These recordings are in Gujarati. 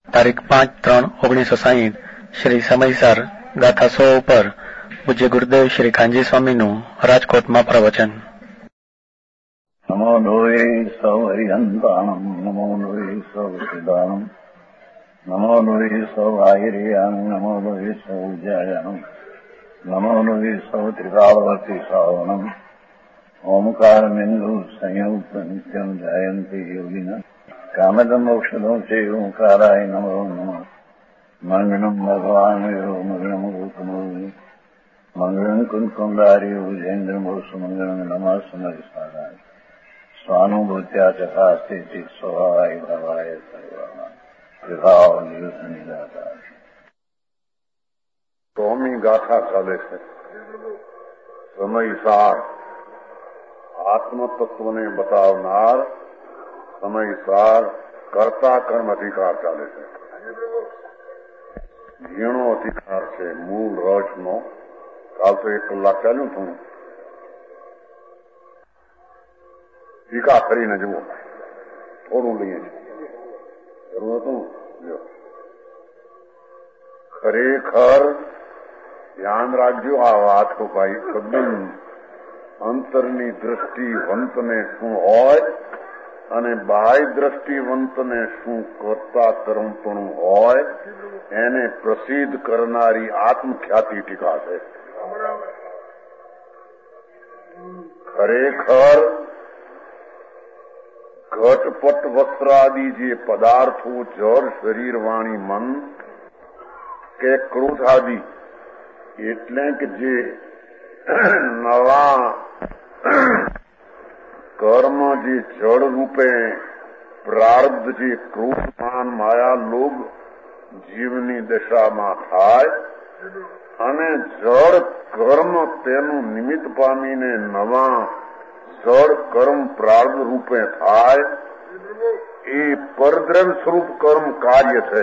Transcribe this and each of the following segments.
તારીખ 5/3/1960 શ્રી સમયસર ગાથા 100 ઉપર પૂજ્ય ગુરુદેવ શ્રી કાંજી સ્વામીનું રાજકોટમાં પ્રવચન. નમો લોહે સૌ હરિહંતાણમ, નમો લોહે સૌ સિદ્ધાણમ, નમો લોહે સૌ આહિર્યામ, નમો લોહે સૌ જયાનમ, નમો લોહે સૌ ત્રિકાળવતી શ્રાવણમ, ઓમકાર બિંદુ સંયુક્ત નિત્યમ જયંતિ યોગિના કામદમ મોક્ષદો છે ઓંકારાય નમો નમઃ. મંગલમ ભગવાન મંગલમ ગૌતમો મંગલમ કુંકુંડાર્યો જૈન્દ્રમો સુમંગલમ નમઃ સમરિસારાય સ્વાનુભૂત્યા ચકાસ્તે ચિત સ્વભાવાય ભવાય સર્વમાં વિભાવ નિયુત નિરાકાર. સ્વામી ગાથા ચાલે છે. સમયસાર આત્મતત્વને બતાવનાર સમયસાર કર્તા કર્મ અધિકાર ચાલે છે. ઝીણો અધિકાર છે મૂળ રસનો. કાલ તો 1 કલાક ચાલ્યું હતું. ટીકા કરીને જુઓ, થોડું લઈએ છીએ, જરૂર હતું. ખરેખર ધ્યાન રાખજો આ વાત કો ભાઈ. તદ્દન અંતરની દ્રષ્ટિવંતને શું હોય અને બાહ્ય દ્રષ્ટિવંતને શું કરતા કર્મપણું હોય એને પ્રસિદ્ધ કરનારી આત્મખ્યાતિ ટીકા છે. ખરેખર ઘટપટ વસ્ત્રાદિ જે પદાર્થો જળ શરીર વાણી મન કે ક્રોધ આદિ એટલે કે જે નવા કર્મ જે જળ રૂપે પ્રારબ્ધ જે ક્રોધ માન માયા લોભ જીવની દશામાં થાય અને જળ કર્મ તેનું નિમિત્ત પામીને નવા જળ કર્મ પ્રારબ્ધ રૂપે થાય એ પરદ્રવ્ય સ્વરૂપ કર્મ કાર્ય છે.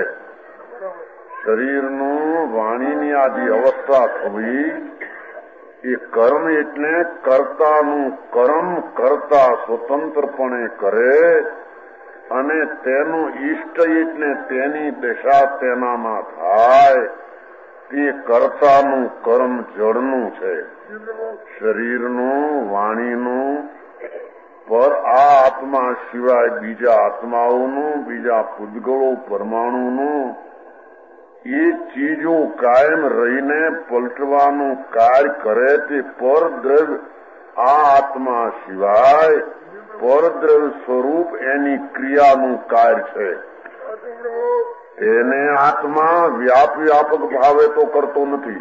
શરીરનું વાણીની આદિ અવસ્થા થવી એ કર્મ એટલે કર્તાનું કર્મ કરતા સ્વતંત્રપણે કરે અને તેનું ઈષ્ટ એટલે તેની દશા તેનામાં થાય તે કર્તાનું કર્મ જળનું છે. શરીરનું વાણીનું પર આ આત્મા સિવાય બીજા આત્માઓનું બીજા પૂતગળો પરમાણુનું એ ચીજો કાયમ રહીને પલટવાનું કાર્ય કરે તે પરદ્રવ્ય આ આત્મા સિવાય પરદ્રવ્ય સ્વરૂપ એની ક્રિયાનું કાર્ય છે. એને આત્મા વ્યાપક ભાવે તો કરતો નથી.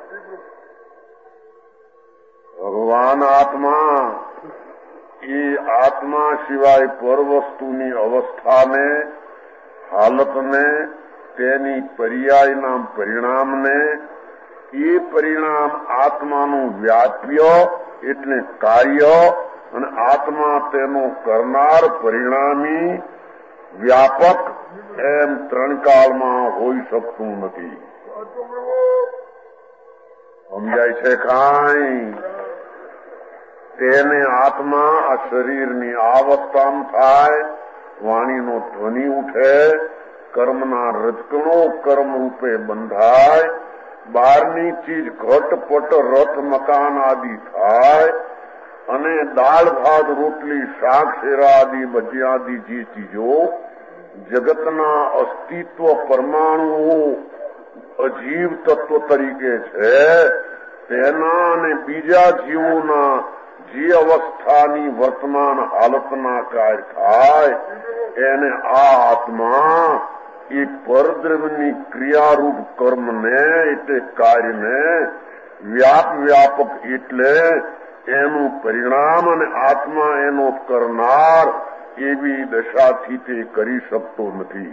ભગવાન આત્મા એ આત્મા સિવાય પર વસ્તુની અવસ્થાને હાલતને તેની પર્યાયના પરિણામને એ પરિણામ આત્માનું વ્યાપ્ય એટલે કાર્ય અને આત્મા તેનો કરનાર પરિણામી વ્યાપક એમ 3 કાળમાં હોઈ શકતું નથી. સમજાય છે કાંઈ? તેને આત્મા આ શરીરની અવસ્થામાં થાય, વાણીનો ધ્વનિ ઉઠે, કર્મના રજકણો કર્મ રૂપે બંધાય, બહારની ચીજ ઘટપટ રથ મકાન આદિ થાય અને દાળ ભાત રોટલી શાક શેરા આદિ ભજીયા આદિ જે ચીજો જગતના અસ્તિત્વ પરમાણુઓ અજીવ તત્વ તરીકે છે તેના અને બીજા જીવોના જે અવસ્થાની વર્તમાન હાલતના કાર્ય થાય એને આ આત્મા એ પરદ્રવ્યની ક્રિયારૂપ કર્મને એટલે કાર્યને વ્યાપક એટલે એનું પરિણામ અને આત્મા એનો કરનાર એવી દશાથી તે કરી શકતો નથી.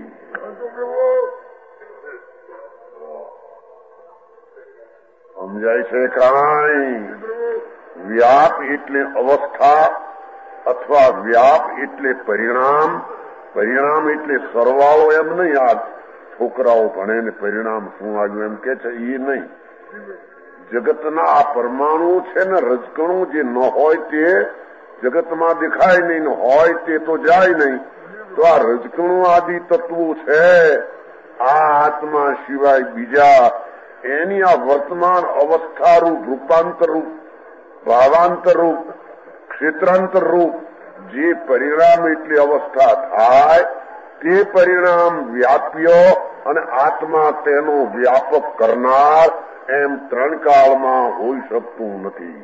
સમજાય છે કાંઈ? વ્યાપ એટલે અવસ્થા અથવા વ્યાપ એટલે પરિણામ. પરિણામ એટલે સરવાળો એમ નહીં. આ છોકરાઓ ભણે ને પરિણામ શું આવ્યું એમ કે છે એ નહીં. જગતના આ પરમાણુ છે ને રજકણું જે ન હોય તે જગતમાં દેખાય નહીં, હોય તે તો જાય નહીં. તો આ રજકણું આદિ તત્વો છે આ આત્મા સિવાય બીજા એની આ વર્તમાન અવસ્થારૂપ રૂપાંતરરૂપ ભાવાંતરરૂપ ક્ષેત્રાંતરરૂપ જે પરિણામ એટલી અવસ્થા થાય તે પરિણામ વ્યાપ્ય અને આત્મા તેનો વ્યાપક કરનાર એમ ત્રણ કાળમાં હોઈ શકતું નથી.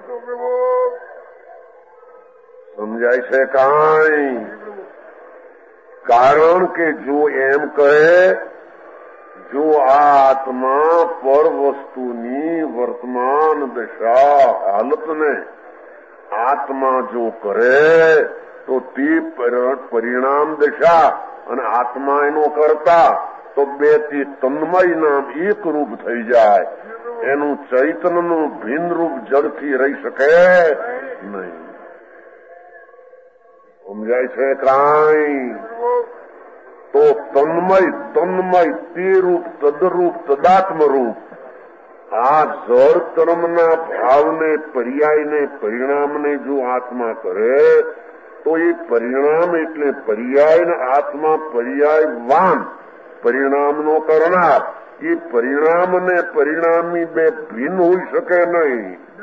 સમજાય છે કાંઈ? કારણ કે જો એમ કહે, જો આ આત્મા પર વસ્તુની વર્તમાન દશા હાલતને આત્મા જો કરે તો તે પરિણામ દશા અને આત્મા એનો કરતા તો બે થી તન્મય નામ એક રૂપ થઈ જાય. એનું ચૈતન્યનું ભિન્ન રૂપ જડથી રહી શકે નહીં. સમજાય છે કાંઈ? તો તન્મય તે રૂપ તદરૂપ તદાત્મ રૂપ આ જળ કર્મના ભાવને પર્યાયને પરિણામને જો આત્મા કરે તો એ પરિણામ એટલે પર્યાય આત્મા પર્યાયવાન પરિણામનો કરનાર. એ પરિણામ ને પરિણામી બે ભિન્ન હોઈ શકે નહીં.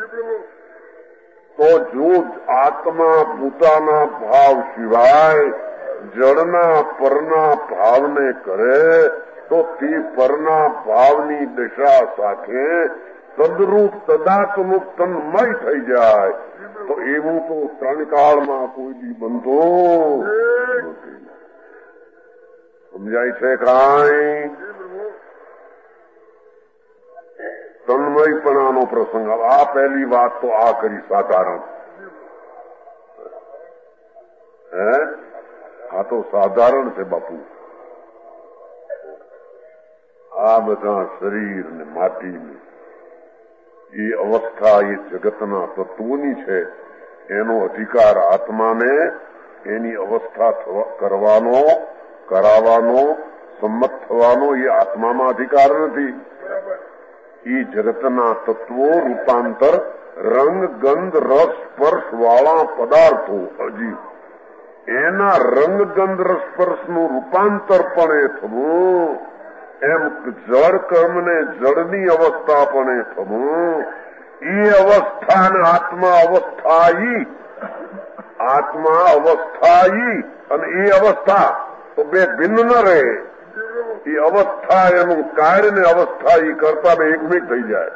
તો જો આત્મા પોતાના ભાવ સિવાય જળના પરના ભાવને કરે તો તે પરના ભાવની દશા સાથે તદરૂપ તદાત્મુક તન્મય થઈ જાય. તો એવું તો ત્રણ કાળમાં કોઈ દી બનતો નથી. સમજાય છે કાંઈ? તન્મયપણાનો પ્રસંગ. આ પહેલી વાત તો આ કરી સાધારણ. આ તો સાધારણ છે બાપુ. આ બધા શરીર ને માટીની એ અવસ્થા એ જગતના તત્વોની છે. એનો અધિકાર આત્માને એની અવસ્થા કરવાનો, કરાવવાનો, સંમત થવાનો એ આત્મામાં અધિકાર નથી. એ જગતના તત્વો રૂપાંતર રંગ ગંધ રસ સ્પર્શ વાળા પદાર્થો હજી એના રંગ ગંધ રસ સ્પર્શનું રૂપાંતર પણ એ થવું, એમ જળ કર્મને જળની અવસ્થા પણ એ થવું. એ અવસ્થાને આત્મા અવસ્થાયી અને એ અવસ્થા તો બે ભિન્ન ન રહે. એ અવસ્થા એનું કાર્ય ને અવસ્થા એ કરતા બે એકમેક થઈ જાય.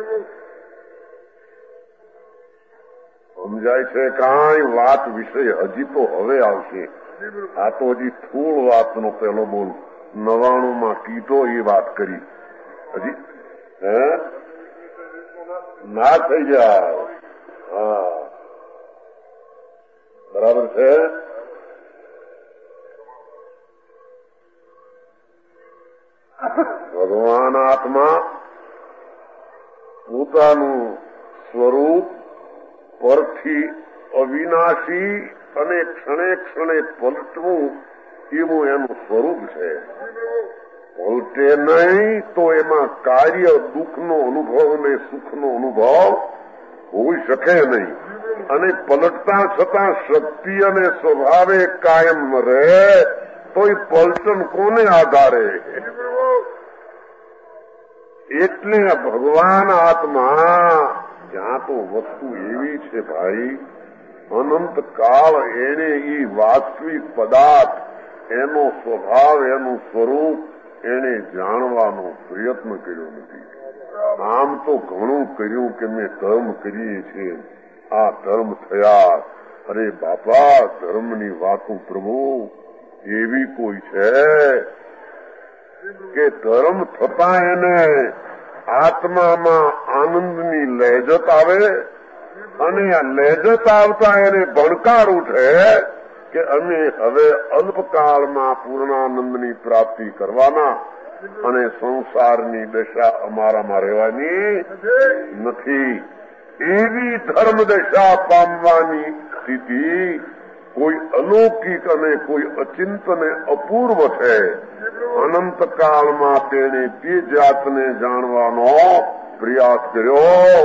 સમજાય છે કાંઈ? વાત વિષય હજી તો હવે આવશે. આ તો હજી થોડ વાતનો પેલો બોલ 99 કીધો એ વાત કરી. હજી ના થઈ જાય. હા બરાબર છે. ભગવાન આત્મા પોતાનું સ્વરૂપ પરથી અવિનાશી અને ક્ષણે ક્ષણે પલટવું એવું એનું સ્વરૂપ છે. પલટે નહીં તો એમાં કાર્ય દુઃખનો અનુભવ ને સુખનો અનુભવ હોઈ શકે નહીં. અને પલટતા છતાં શક્તિ અને સ્વભાવે કાયમ રહે તો એ પલટન કોને આધારે? એટલે ભગવાન આત્મા ત્યાં તો વસ્તુ એવી છે ભાઈ, અનંત કાળ એને એ વાસ્તવિક પદાર્થ એનો સ્વભાવ એનું સ્વરૂપ એને જાણવાનો પ્રયત્ન કર્યો નથી. આમ તો ઘણું કર્યું કે મેં ધર્મ કરીએ છીએ, આ ધર્મ થયા. અરે બાપા, ધર્મની વાતો પ્રભુ એવી કોઈ છે કે ધર્મ થતા એને આત્મામાં આનંદની લહેજત આવે અને આ લહેજત આવતા એને ભણકાર ઉઠે કે અમે હવે અલ્પકાળમાં પૂર્ણાનંદની પ્રાપ્તિ કરવાના અને સંસારની દશા અમારામાં રહેવાની નથી. એવી ધર્મ દશા પામવાની સ્થિતિ કોઈ અલૌકિક અને કોઈ અચિંતને અપૂર્વ છે. અનંતકાળમાં તેણે તે જાતને જાણવાનો પ્રયાસ કર્યો.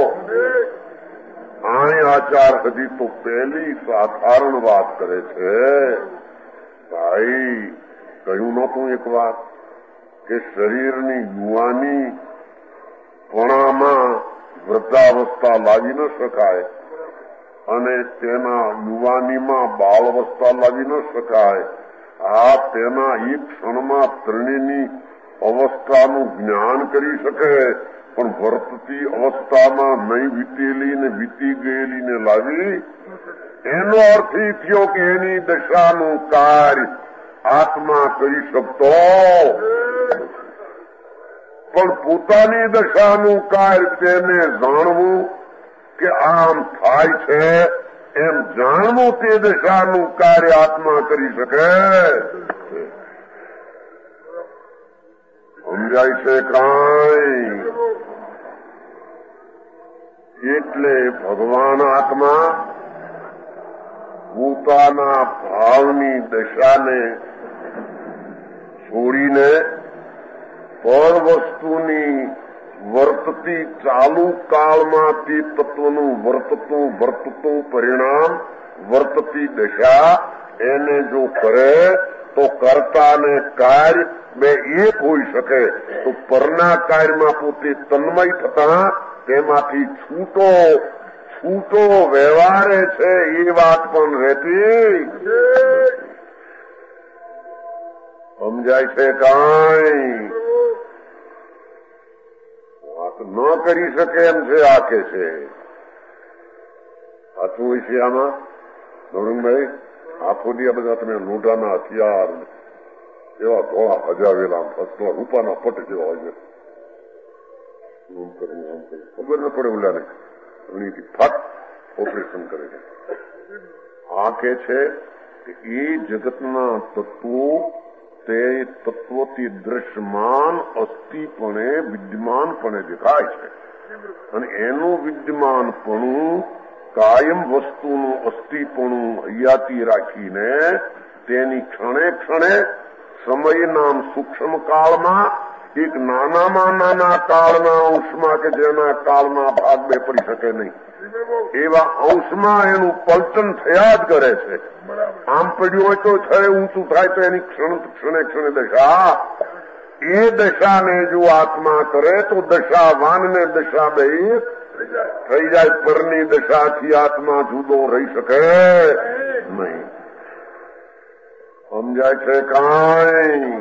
આય આચાર હજી તો પહેલી સાધારણ વાત કરે છે. ભાઈ કહ્યું નહોતું એક વાત કે શરીરની યુવાની પણામાં વૃદ્ધાવસ્થા લાવી ન શકાય અને તેના યુવાનીમાં બાળવસ્થા લાવી ન શકાય. આ તેના એક ક્ષણમાં ત્રણેયની અવસ્થાનું જ્ઞાન કરી શકે, પણ વર્તતી અવસ્થામાં નહીં વીતેલી ને વીતી ગયેલી ને લાવી. એનો અર્થ એ થયો કે એની દશાનું કાર્ય આત્મા કરી શકતો, પણ પોતાની દશાનું કાર્ય તેને જાણવું કે આમ થાય છે એમ જાણવું, તે દશાનું કાર્ય આત્મા કરી શકે. સમજાય છે કાંઈ? એટલે ભગવાન આત્મા પોતાના ભાવની દશાને છોડીને પર વસ્તુની વર્તતી ચાલુ કાળમાં તે તત્વનું વર્તતું પરિણામ, વર્તતી દશા એને જો કરે તો કર્તા ને કાર્ય બે એક હોઈ શકે. તો પરના કાર્યમાં પોતે તન્મય થતા તેમાંથી છૂટો વ્યવહારે છે એ વાત પણ રહેતી. સમજાય છે કાંઈ? ન કરી શકે એમ છે આ કે છે. સાચું હોય છે આમાં નવરંગભાઈ? આખો દી આ બધા તમે લોઢાના હથિયાર એવા ધોળા હજાવેલા ફસલા રૂપાના પટ જેવા હોય ખબર ન પડે ઓલાને ફટ ઓપરેશન કરે છે. આ કે છે કે એ જગતના તત્વો તે તત્વોથી દ્રશ્યમાન અસ્થિપણે વિદ્યમાનપણે દેખાય છે, અને એનું વિદ્યમાનપણું કાયમ વસ્તુનું અસ્થિપણું હૈયાતી રાખીને તેની ક્ષણે ક્ષણે સમયના સૂક્ષ્મ કાળમાં એક નાનામાં નાના કાળના અંશમાં કે જેના કાળના ભાગ બે પડી શકે નહીં એવા અંશમાં એનું પલટન થયા જ કરે છે. આમ પડ્યું હોય તો છરે ઊંચું થાય તો એની ક્ષણે દશા, એ દશાને જો આત્મા કરે તો દશાવાન ને દશા બે થઈ જાય. પરની દશાથી આત્મા જુદો રહી શકે નહીં. સમજાય છે કાંઈ?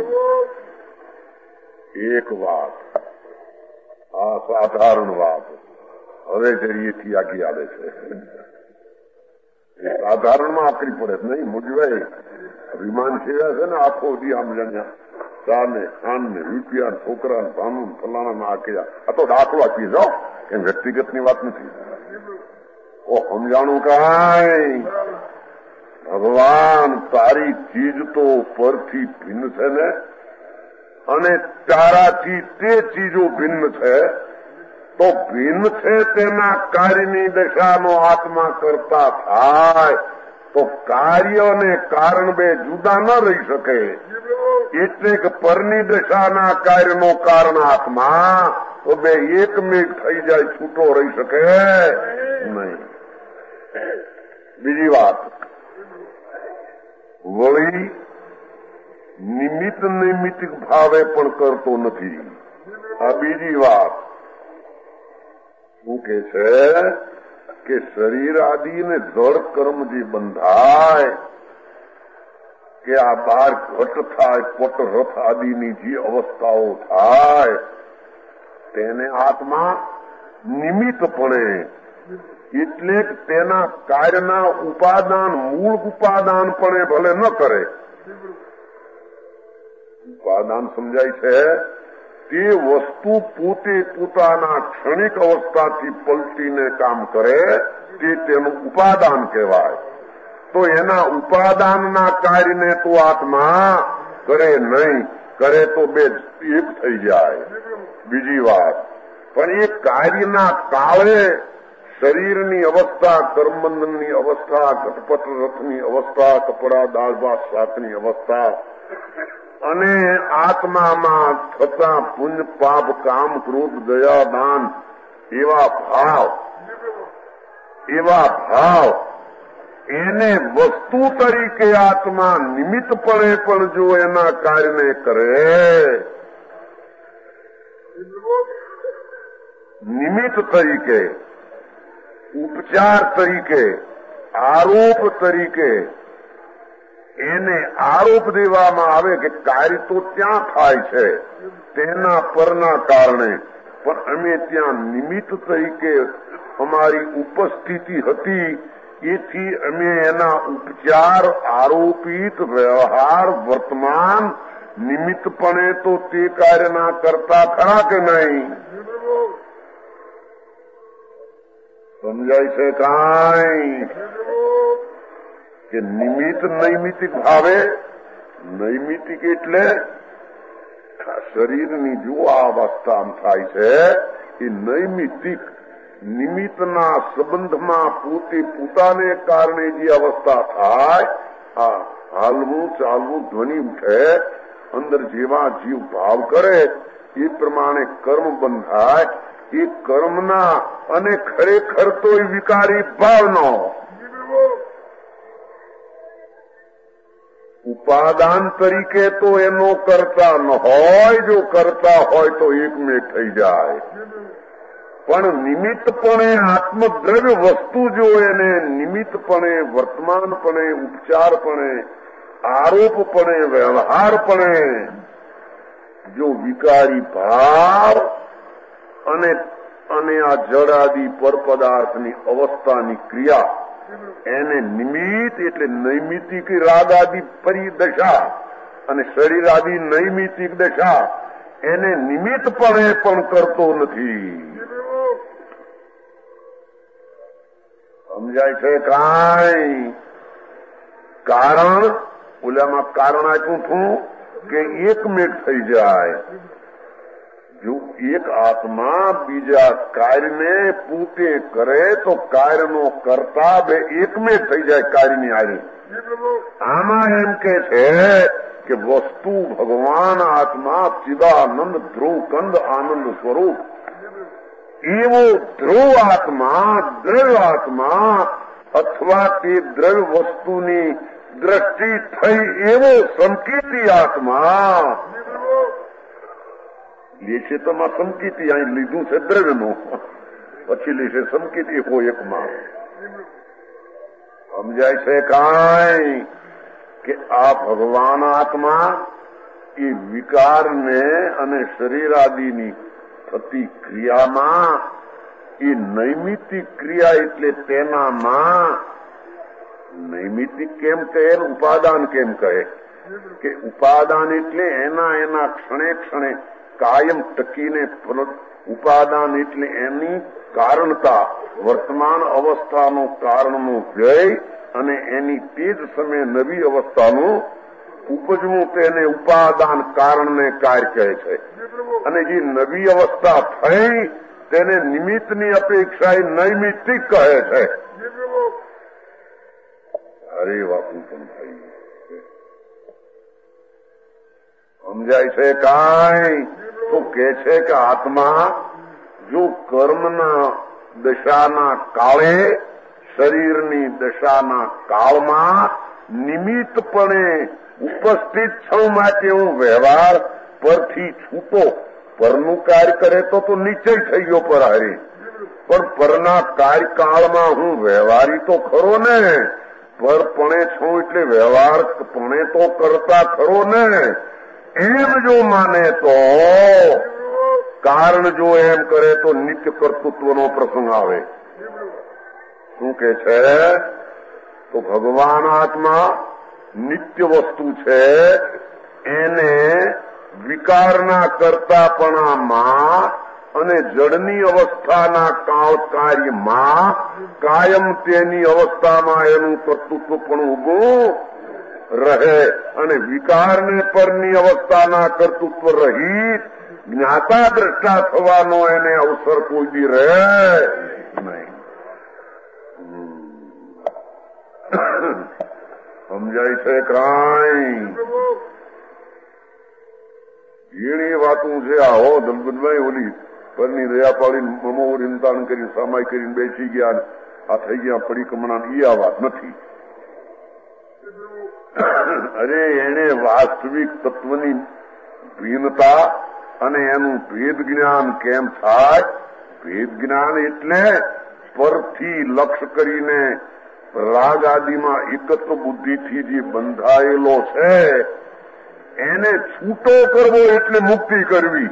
એક વાત, આ સાધારણ વાત હવે જરીએથી આગી આવે છે. સાધારણમાં આકરી પડે નહીં મૂંઝવાય. વિમાન સેવા છે ને આખો દી આમ જાણ્યા ચા ને ખાંડ ને રૂપિયા છોકરા ભાનું ફલાણા આખ્યા. આ તો દાખલો આપી જાઓ, એમ વ્યક્તિગતની વાત નથી. ઓ સમજાણું કાંઈ? ભગવાન તારી ચીજ તો પરથી ભિન્ન છે ને, અને તારાથી તે ચીજો ભિન્ન છે, તો ભિન્ન છે તેના કાર્યની દશાનો આત્મા કરતા થાય તો કાર્ય અને કારણ બે જુદા ન રહી શકે. એટલે કે પરની દશાના કાર્યનો કારણ આત્મા તો બે એકમેક થઈ જાય, છૂટો રહી શકે નહીં. બીજી વાત, વળી નિમિત્તિક ભાવે પણ કરતો નથી. આ બીજી વાત શું કે છે કે શરીર આદિને જળ કર્મ જે બંધાય કે આ બાર ઘટ થાય, પટ રથ આદિની જે અવસ્થાઓ થાય તેને આત્મા નિમિત્તપણે, એટલે તેના કાર્યના ઉપાદાન મૂળ ઉપાદાનપણે ભલે ન કરે. ઉપાદાન સમજાય છે? તે વસ્તુ પોતે પોતાના ક્ષણિક અવસ્થાથી પલટીને કામ કરે તે તેનું ઉપાદાન કહેવાય. તો એના ઉપાદાનના કાર્યને તો આત્મા કરે નહીં, કરે તો બે એક થઈ જાય. બીજી વાત, પણ એ કાર્યના કાળે શરીરની અવસ્થા, કર્મબંધનની અવસ્થા, ઘટપટ રથની અવસ્થા, કપડા દાળ ભાત શાકની અવસ્થા અને આત્મામાં થતા પુણ્ય પાપ કામ ક્રોધ દયા દાન એવા ભાવ એને વસ્તુ તરીકે આત્મા નિમિત્તપણે પણ જો એના કાર્યને કરે નિમિત્ત તરીકે, ઉપચાર તરીકે, આરોપ તરીકે એને આરોપ દેવામાં આવે કે કાર્ય તો ત્યાં થાય છે તેના પરના કારણે, પણ અમે ત્યાં નિમિત્ત તરીકે અમારી ઉપસ્થિતિ હતી, એથી અમે એના ઉપચાર, આરોપિત વ્યવહાર, વર્તમાન નિમિત્તપણે તો તે કાર્યના કરતા ખરા કે નહીં? સમજાય છે કાંઈ? કે નિમિત્ત નૈમિતિક ભાવે, નૈમિતિક એટલે શરીરની જો આ અવસ્થા થાય છે એ નૈમિતિક, નિમિત્તના સંબંધમાં પોતે પોતાને કારણે જે અવસ્થા થાય, આ હાલવું ચાલવું ધ્વનિ ઉઠે, અંદર જેવા જીવ ભાવ કરે એ પ્રમાણે કર્મ બંધાય, એ કર્મના અને ખરેખર તો એ વિકારી ભાવનો ઉપાદાન તરીકે તો એનો કરતા ન હોય, જો કરતા હોય તો એકમેક થઈ જાય, પણ નિમિત્તપણે આત્મદ્રવ્ય વસ્તુ જો એને નિમિત્તપણે, વર્તમાનપણે, ઉપચારપણે, આરોપપણે, વ્યવહારપણે જો વિકારી ભાવ અને આ જડાદી પરપદાર્થની અવસ્થાની ક્રિયા એને નિમિત્ત એટલે નૈમિતિક રાગાદી પરિદશા અને શરીરાદી નૈમિતિક દશા એને નિમિત્તપણે પણ કરતો નથી. સમજાય છે કાંઈ? કારણ ઓલામાં કારણ આપ્યું છું કે એકમેક થઈ જાય. જો એક આત્મા બીજા કાર્યને પોતે કરે તો કાર્યનો કરતા બે એકમેક થઈ જાય કાર્યની હારી. આમાં એમ કે છે કે વસ્તુ ભગવાન આત્મા ચિદાનંદ ધ્રુવકંદ આનંદ સ્વરૂપ, એવો ધ્રુવ આત્મા, દ્રવ્ય આત્મા અથવા તે દ્રવ્ય વસ્તુની દ્રષ્ટિ થઈ એવો સંકેતી આત્મા લેશે. તમારા સંકેતી અહીં લીધું છે દ્રવ્યનું, પછી લેશે સંકેતી હોય એકમાં. સમજાય છે કાંઈ? કે આ ભગવાન આત્મા એ વિકારને અને શરીરાદિની થતી ક્રિયામાં એ નૈમિતિક ક્રિયા એટલે તેનામાં નૈમિતિક કેમ કહે, ઉપાદાન કેમ કહે? કે ઉપાદાન એટલે એના ક્ષણે ક્ષણે કાયમ ટકીને, ઉપાદાન એટલે એની કારણતા, વર્તમાન અવસ્થાનો કારણનો વ્યય અને એની તે જ સમયે નવી અવસ્થાનું ઉપજવું, તેને ઉપાદાન કારણને કાર્ય કહે છે. અને જે નવી અવસ્થા થઈ તેને નિમિત્તની અપેક્ષા એ નૈમિતિક કહે છે. અરે વાતું પણ થઈ સમજાય છે કાંઈ? તો કે છે કે આત્મા જો કર્મના દશાના કાળે, શરીરની દશાના કાળમાં નિમિત્તપણે ઉપસ્થિત છું માટે હું વ્યવહાર પરથી છૂટો, પરનું કાર્ય કરે તો નિશ્ચય થઈ ગયો પર હારી, પણ પરના કાર્યકાળમાં હું વ્યવહારી તો ખરો ને, પરપણે છું એટલે વ્યવહાર પણે તો કરતા ખરો ને. એમ જો માને તો કારણ જો એમ કરે તો નિત્ય કર્તૃત્વનો પ્રસંગ આવે. શું કે છે? તો ભગવાન આત્મા નિત્ય વસ્તુ છે, એને વિકારના કરતાપણામાં અને જડની અવસ્થાના કાળ કાર્યમાં કાયમ તેની અવસ્થામાં એનું કર્તૃત્વ પણ ઉભું રહે અને વિકારને પરની અવસ્થાના કર્તૃત્વ રહિત જ્ઞાતા દ્રષ્ટા થવાનો એને અવસર કોઈ દી રહે નહીં. સમજાય છે કાંઈ? એની વાતું છે. આહો દલબતભાઈ ઓલી પરની દયા પાડીને મમો રિંતાણ કરીને સામાય કરીને બેસી ગયા, આ થઈ ગયા પરિક્રમણા, એ આ વાત નથી. અરે એને વાસ્તવિક તત્વની ભિન્નતા અને એનું ભેદ જ્ઞાન કેમ થાય? ભેદ જ્ઞાન એટલે પરથી લક્ષ્ય કરીને રાગ આદિમાં એકત્વ બુદ્ધિથી જે બંધાયેલો છે એને છૂટો કરવો એટલે મુક્તિ કરવી.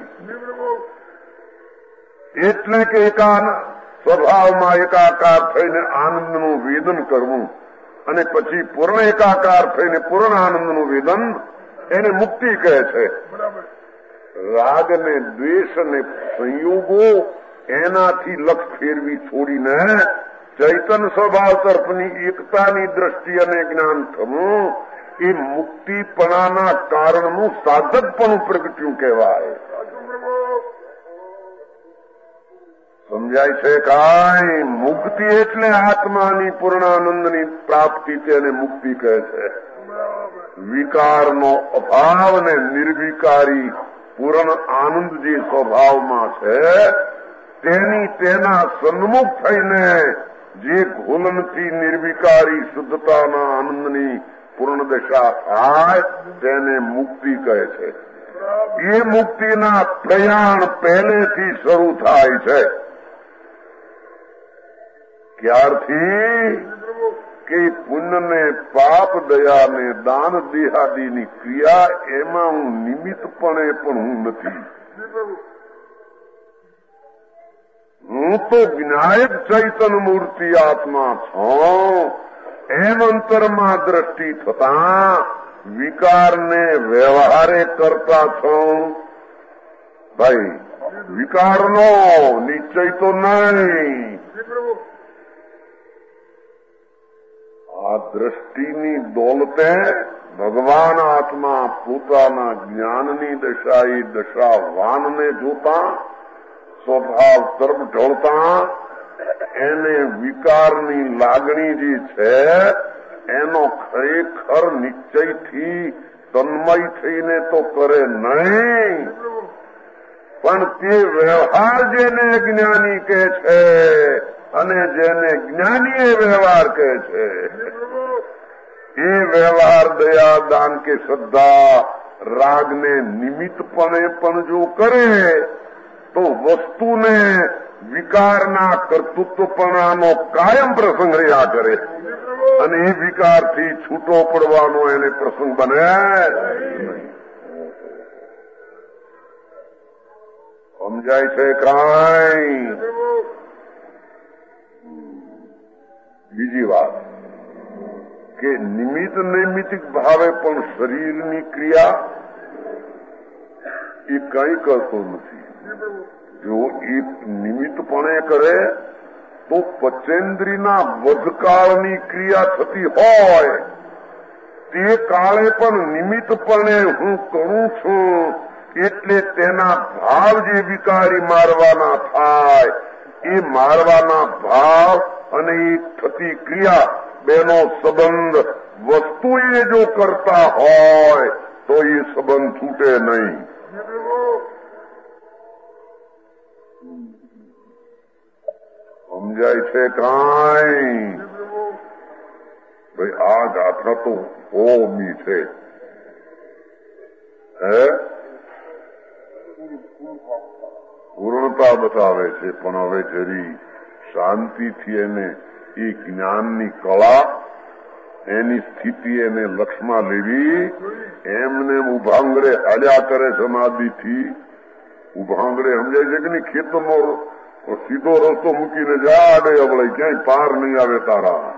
એટલે કે સ્વભાવમાં એકાકાર થઈને આનંદનું વેદન કરવું અને પછી પૂર્ણ એકાકાર થઈને પૂર્ણ આનંદનું વેદન એને મુક્તિ કહે છે. રાગ ને દ્વેષ ને સંયોગો એનાથી લક્ષ ફેરવી છોડીને ચૈતન સ્વભાવ તરફની એકતાની દ્રષ્ટિ અને જ્ઞાન થવું એ મુક્તિપણાના કારણનું સાધકપણું પ્રગટ્યું કહેવાય. સમજાય છે કાંઈ? મુક્તિ એટલે આત્માની પૂર્ણાનંદની પ્રાપ્તિ તેને મુક્તિ કહે છે. વિકારનો અભાવ ને નિર્વિકારી પૂર્ણ આનંદ જે સ્વભાવમાં છે તેના સન્મુખ થઈને જે ઘોલનથી નિર્વિકારી શુદ્ધતાના આનંદની પૂર્ણ દશા થાય તેને મુક્તિ કહે છે. એ મુક્તિના પ્રયાણ પહેલેથી શરૂ થાય છે. ક્યારથી? કે પુણ્યને પાપ દયાને દાન દેહાદીની ક્રિયા એમાં હું નિમિત્તપણે પણ હું નથી. હું તો જ્ઞાયક ચૈતન મૂર્તિ આત્મા છું એમ અંતરમાં દ્રષ્ટિ થતા વિકારને વ્યવહારે કરતા છું. ભાઈ વિકારનો નિશ્ચય તો નહીં. આ દ્રષ્ટિની દોલતે ભગવાન આત્મા પોતાના જ્ઞાનની દશા એ દશાવાનને જોતા સ્વભાવ તરફ ઢળતા એને વિકારની લાગણી જે છે એનો ખરેખર નિશ્ચયથી તન્મય થઈને તો કરે નહીં, પણ તે વ્યવહાર જેને જ્ઞાની કહે છે અને જેને જ્ઞાની એ વ્યવહાર કહે છે એ વ્યવહાર દયા દાન કે શ્રદ્ધા રાગને નિમિત્તપણે પણ જો કરે તો વસ્તુને વિકારના કર્તૃત્વપણાનો કાયમ પ્રસંગ રહ્યા કરે અને એ વિકારથી છૂટો પડવાનો એને પ્રસંગ બને. સમજાય છે કાંઈ? બીજી વાત કે નિમિત્ત નૈમિતિક ભાવે પણ શરીરની ક્રિયા એ કંઈ કરતો નથી. જો એ નિમિત્તપણે કરે તો પચેન્દ્રીના વધકાળની ક્રિયા થતી હોય તે કાળે પણ નિમિત્તપણે હું કરું છું એટલે તેના ભાવ જે વિકારી મારવાના થાય એ મારવાના ભાવ અને એ થતી ક્રિયા બેનો સંબંધ વસ્તુએ જો કરતા હોય તો એ સંબંધ છૂટે નહીં. સમજાય છે કાંઈ? ભાઈ આ ગાથા તો ઓમી છે. પૂર્ણતા બતાવે છે, પણ હવે જરી શાંતિથી એને એ જ્ઞાનની કળા એની સ્થિતિ એને લક્ષમાં લેવી. એમને ઉભાંગડે હાલ્યા કરે સમાધિથી. ઉભાંગડે સમજાય છે કે નહીં? ખેતરમાં સીધો રસ્તો મૂકીને જાડે અવળે ક્યાંય પાર નહીં આવે તારા.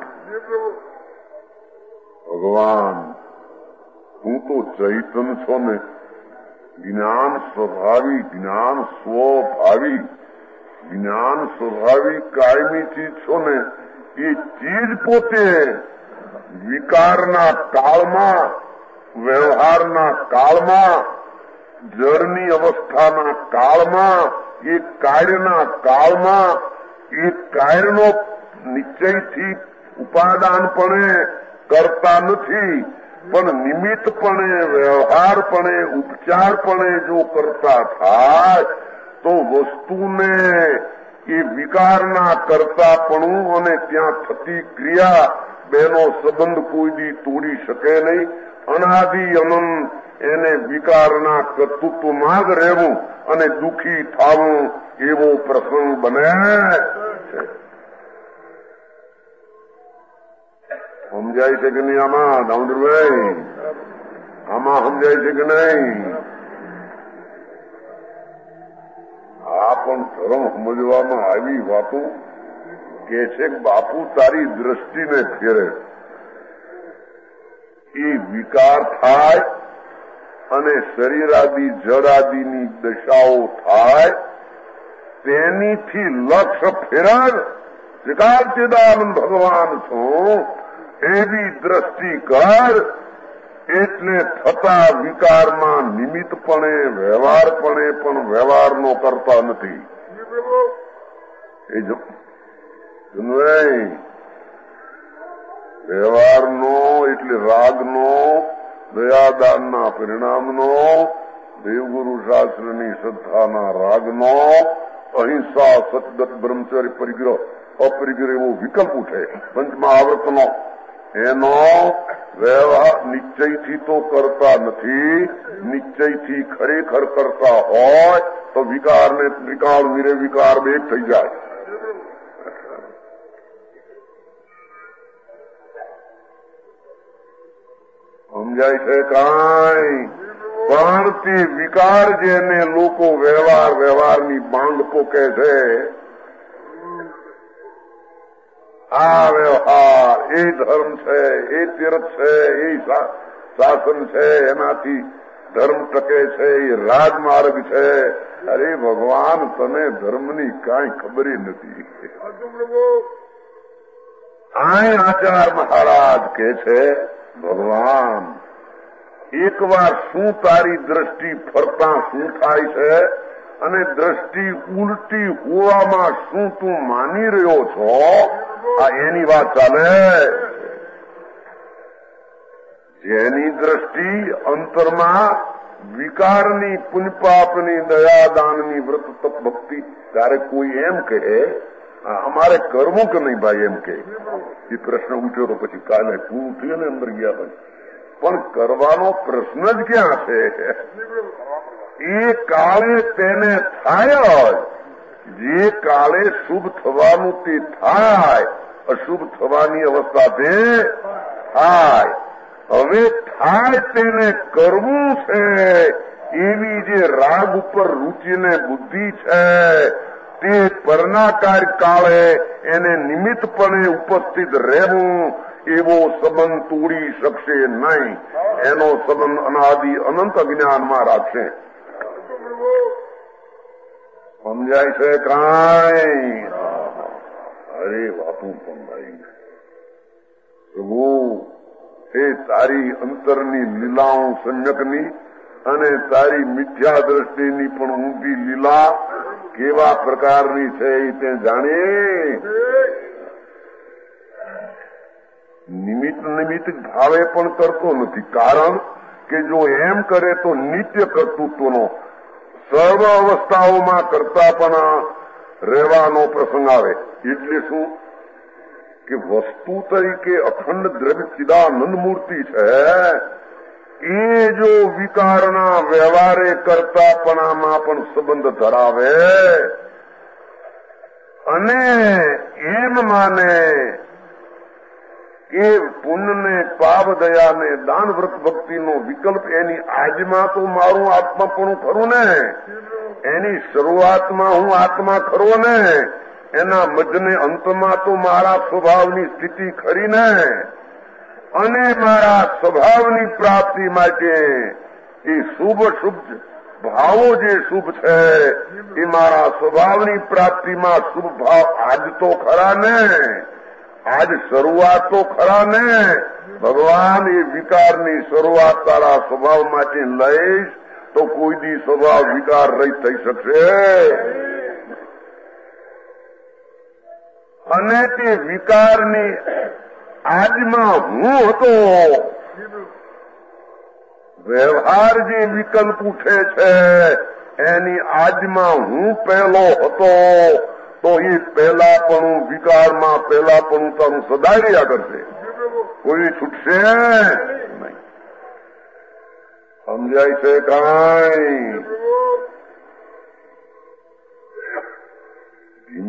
ભગવાન હું તો ચૈતન છો ને, જ્ઞાન સ્વભાવી, જ્ઞાન સ્વભાવી, જ્ઞાન સ્વભાવી કાયમી ચીજ છો ને, એ ચીજ પોતે વિકારના કાળમાં, વ્યવહારના કાળમાં, જળની અવસ્થાના કાળમાં, એ કાર્યના કાળમાં એ કાર્યનો નિશ્ચયથી ઉપાદાનપણે કરતા નથી, પણ નિમિત્તપણે, વ્યવહારપણે, ઉપચારપણે જો કરતા થાય તો વસ્તુને એ વિકારના કરતાપણું અને ત્યાં થતી ક્રિયા બેનો સંબંધ કોઈ દી તોડી શકે નહીં. અનાદિ અનંત એને વિકારના કર્તૃત્વમાં જ રહેવું અને દુઃખી થાવું એવો પ્રસંગ બને છે. સમજાય છે કે નહીં આમાં દામોદરભાઈ? આમાં સમજાય છે કે નહીં? આ પણ ધર્મ સમજવામાં આવી વાતો કે છે કે બાપુ તારી દ્રષ્ટિને ફેરે એ વિકાર થાય અને શરીરાદી જડાદીની દશાઓ થાય તેનીથી લક્ષ્ય ફેરવ શ્રીકાચિદાનંદ ભગવાન છું એવી દ્રષ્ટિ કર એટલે થતા વિકારમાં નિમિત્તપણે વ્યવહારપણે પણ વ્યવહારનો કરતા નથી. એ જો વ્યવહારનો એટલે રાગનો, દયાદાનના પરિણામનો, દેવગુરુ શાસ્ત્રની શ્રદ્ધાના રાગનો, અહિંસા સતગત બ્રહ્મચર્ય પરિગ્રહ અપરિગ્રહ એવો વિકલ્પ ઉઠે પંચમહાવ્રતનો, એનો વ્યવહાર નિશ્ચયથી તો કરતા નથી. નિશ્ચયથી ખરેખર કરતા હોય તો વિકારને ત્રિકાળ વીરે વિકાર એક થઈ જાય. સમજાય છે કાંઈ? પણ તે વિકાર જેને લોકો વ્યવહારની બાંગ પોકે છે, આ વ્યવહાર એ ધર્મ છે, એ તીર્થ છે, એ શાસન છે, એનાથી ધર્મ ટકે છે, એ રાજમાર્ગ છે. અરે ભગવાન, તને ધર્મની કાંઈ ખબર નથી. આ આચાર મહારાજ કે છે ભગવાન એકવાર શું તારી દ્રષ્ટિ ફરતા શું થાય છે અને દ્રષ્ટિ ઉલટી હોવામાં શું તું માની રહ્યો છો, આ એની વાત ચાલે. જેની દ્રષ્ટિ અંતરમાં વિકારની પુણ્યપાપની દયાદાનની વ્રત તપ ભક્તિ, ત્યારે કોઈ એમ કહે અમારે કરવું કે નહીં ભાઈ, એમ કે એ પ્રશ્ન ઉઠ્યો તો પછી કાલે પૂરું થયું ને અંદર ગયા પછી. પણ કરવાનો પ્રશ્ન જ ક્યાં છે? એ કાળે તેને થાય જ. જે કાળે શુભ થવાનું તે થાય, અશુભ થવાની અવસ્થા તે થાય. હવે થાય તેને કરવું છે એવી જે રાગ ઉપર રૂચિને બુદ્ધિ છે તે પરનાકાર કાળે એને નિમિત્તપણે ઉપસ્થિત રહેવું એવો સંબંધ તોડી શકશે નહીં. એનો સંબંધ અનાદિ અનંત જ્ઞાનમાં રાખશે. સમજાય છે કાંઈ? અરે વાતું પણ ભાઈ પ્રભુ, એ તારી અંતરની લીલાઓ સમ્યકની અને તારી મિથ્યા દ્રષ્ટિની પણ ઊંધી લીલા કેવા પ્રકારની છે એ તે જાણી. નિમિત્ત ભાવે પણ કરતો નથી. કારણ કે જો એમ કરે તો નિત્ય કર્તૃત્વનો સર્વ અવસ્થાઓમાં કરતા પણ રહેવાનો પ્રસંગ આવે. એટલે શું કે વસ્તુ તરીકે અખંડ દ્રવ્ય ચિદાનંદ મૂર્તિ છે. એ જો વિકારના વ્યવહારે કરતાપણામાં પણ સંબંધ ધરાવે અને એમ માને કે પુણ્યને પાપ દયાને દાન વ્રત ભક્તિનો વિકલ્પ એની આજમાં તો મારું આત્માપણું ખરું ને, એની શરૂઆતમાં હું આત્મા ખરો ને, એના મધ્યને અંતમાં તો મારા સ્વભાવની સ્થિતિ ખરી ને, અને મારા સ્વભાવની પ્રાપ્તિ માટે એ શુભ ભાવો જે શુભ છે એ મારા સ્વભાવની પ્રાપ્તિમાં શુભ ભાવ આજ તો ખરા ને, આજ શરૂઆત તો ખરા ને. ભગવાન એ વિકારની શરૂઆત તારા સ્વભાવ માટે લઈશ તો કોઈ દી સ્વભાવ વિકાર રહી થઈ શકશે. અને તે વિકારની આજમાં હું હતો, વ્યવહાર જે વિકલ્પ ઉઠે છે એની આજમાં હું પહેલો હતો, તો એ પહેલાપણું વિકારમાં પહેલાપણું તારું સદાય રહ્યા કરશે, કોઈ છૂટશે નહીં. સમજાય છે કાંઈ?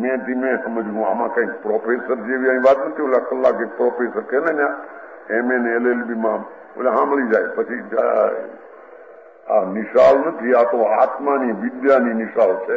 ધીમે ધીમે સમજવું. આમાં કઈ પ્રોફેસર જેવી અહીં વાત નથી. ઓલા કલાક એક પ્રોફેસર કે ને MA ને LLB માં ઓલા સાંભળી જાય પછી જાય. આ નિશાળ નથી, આ તો આત્માની વિદ્યાની નિશાળ છે.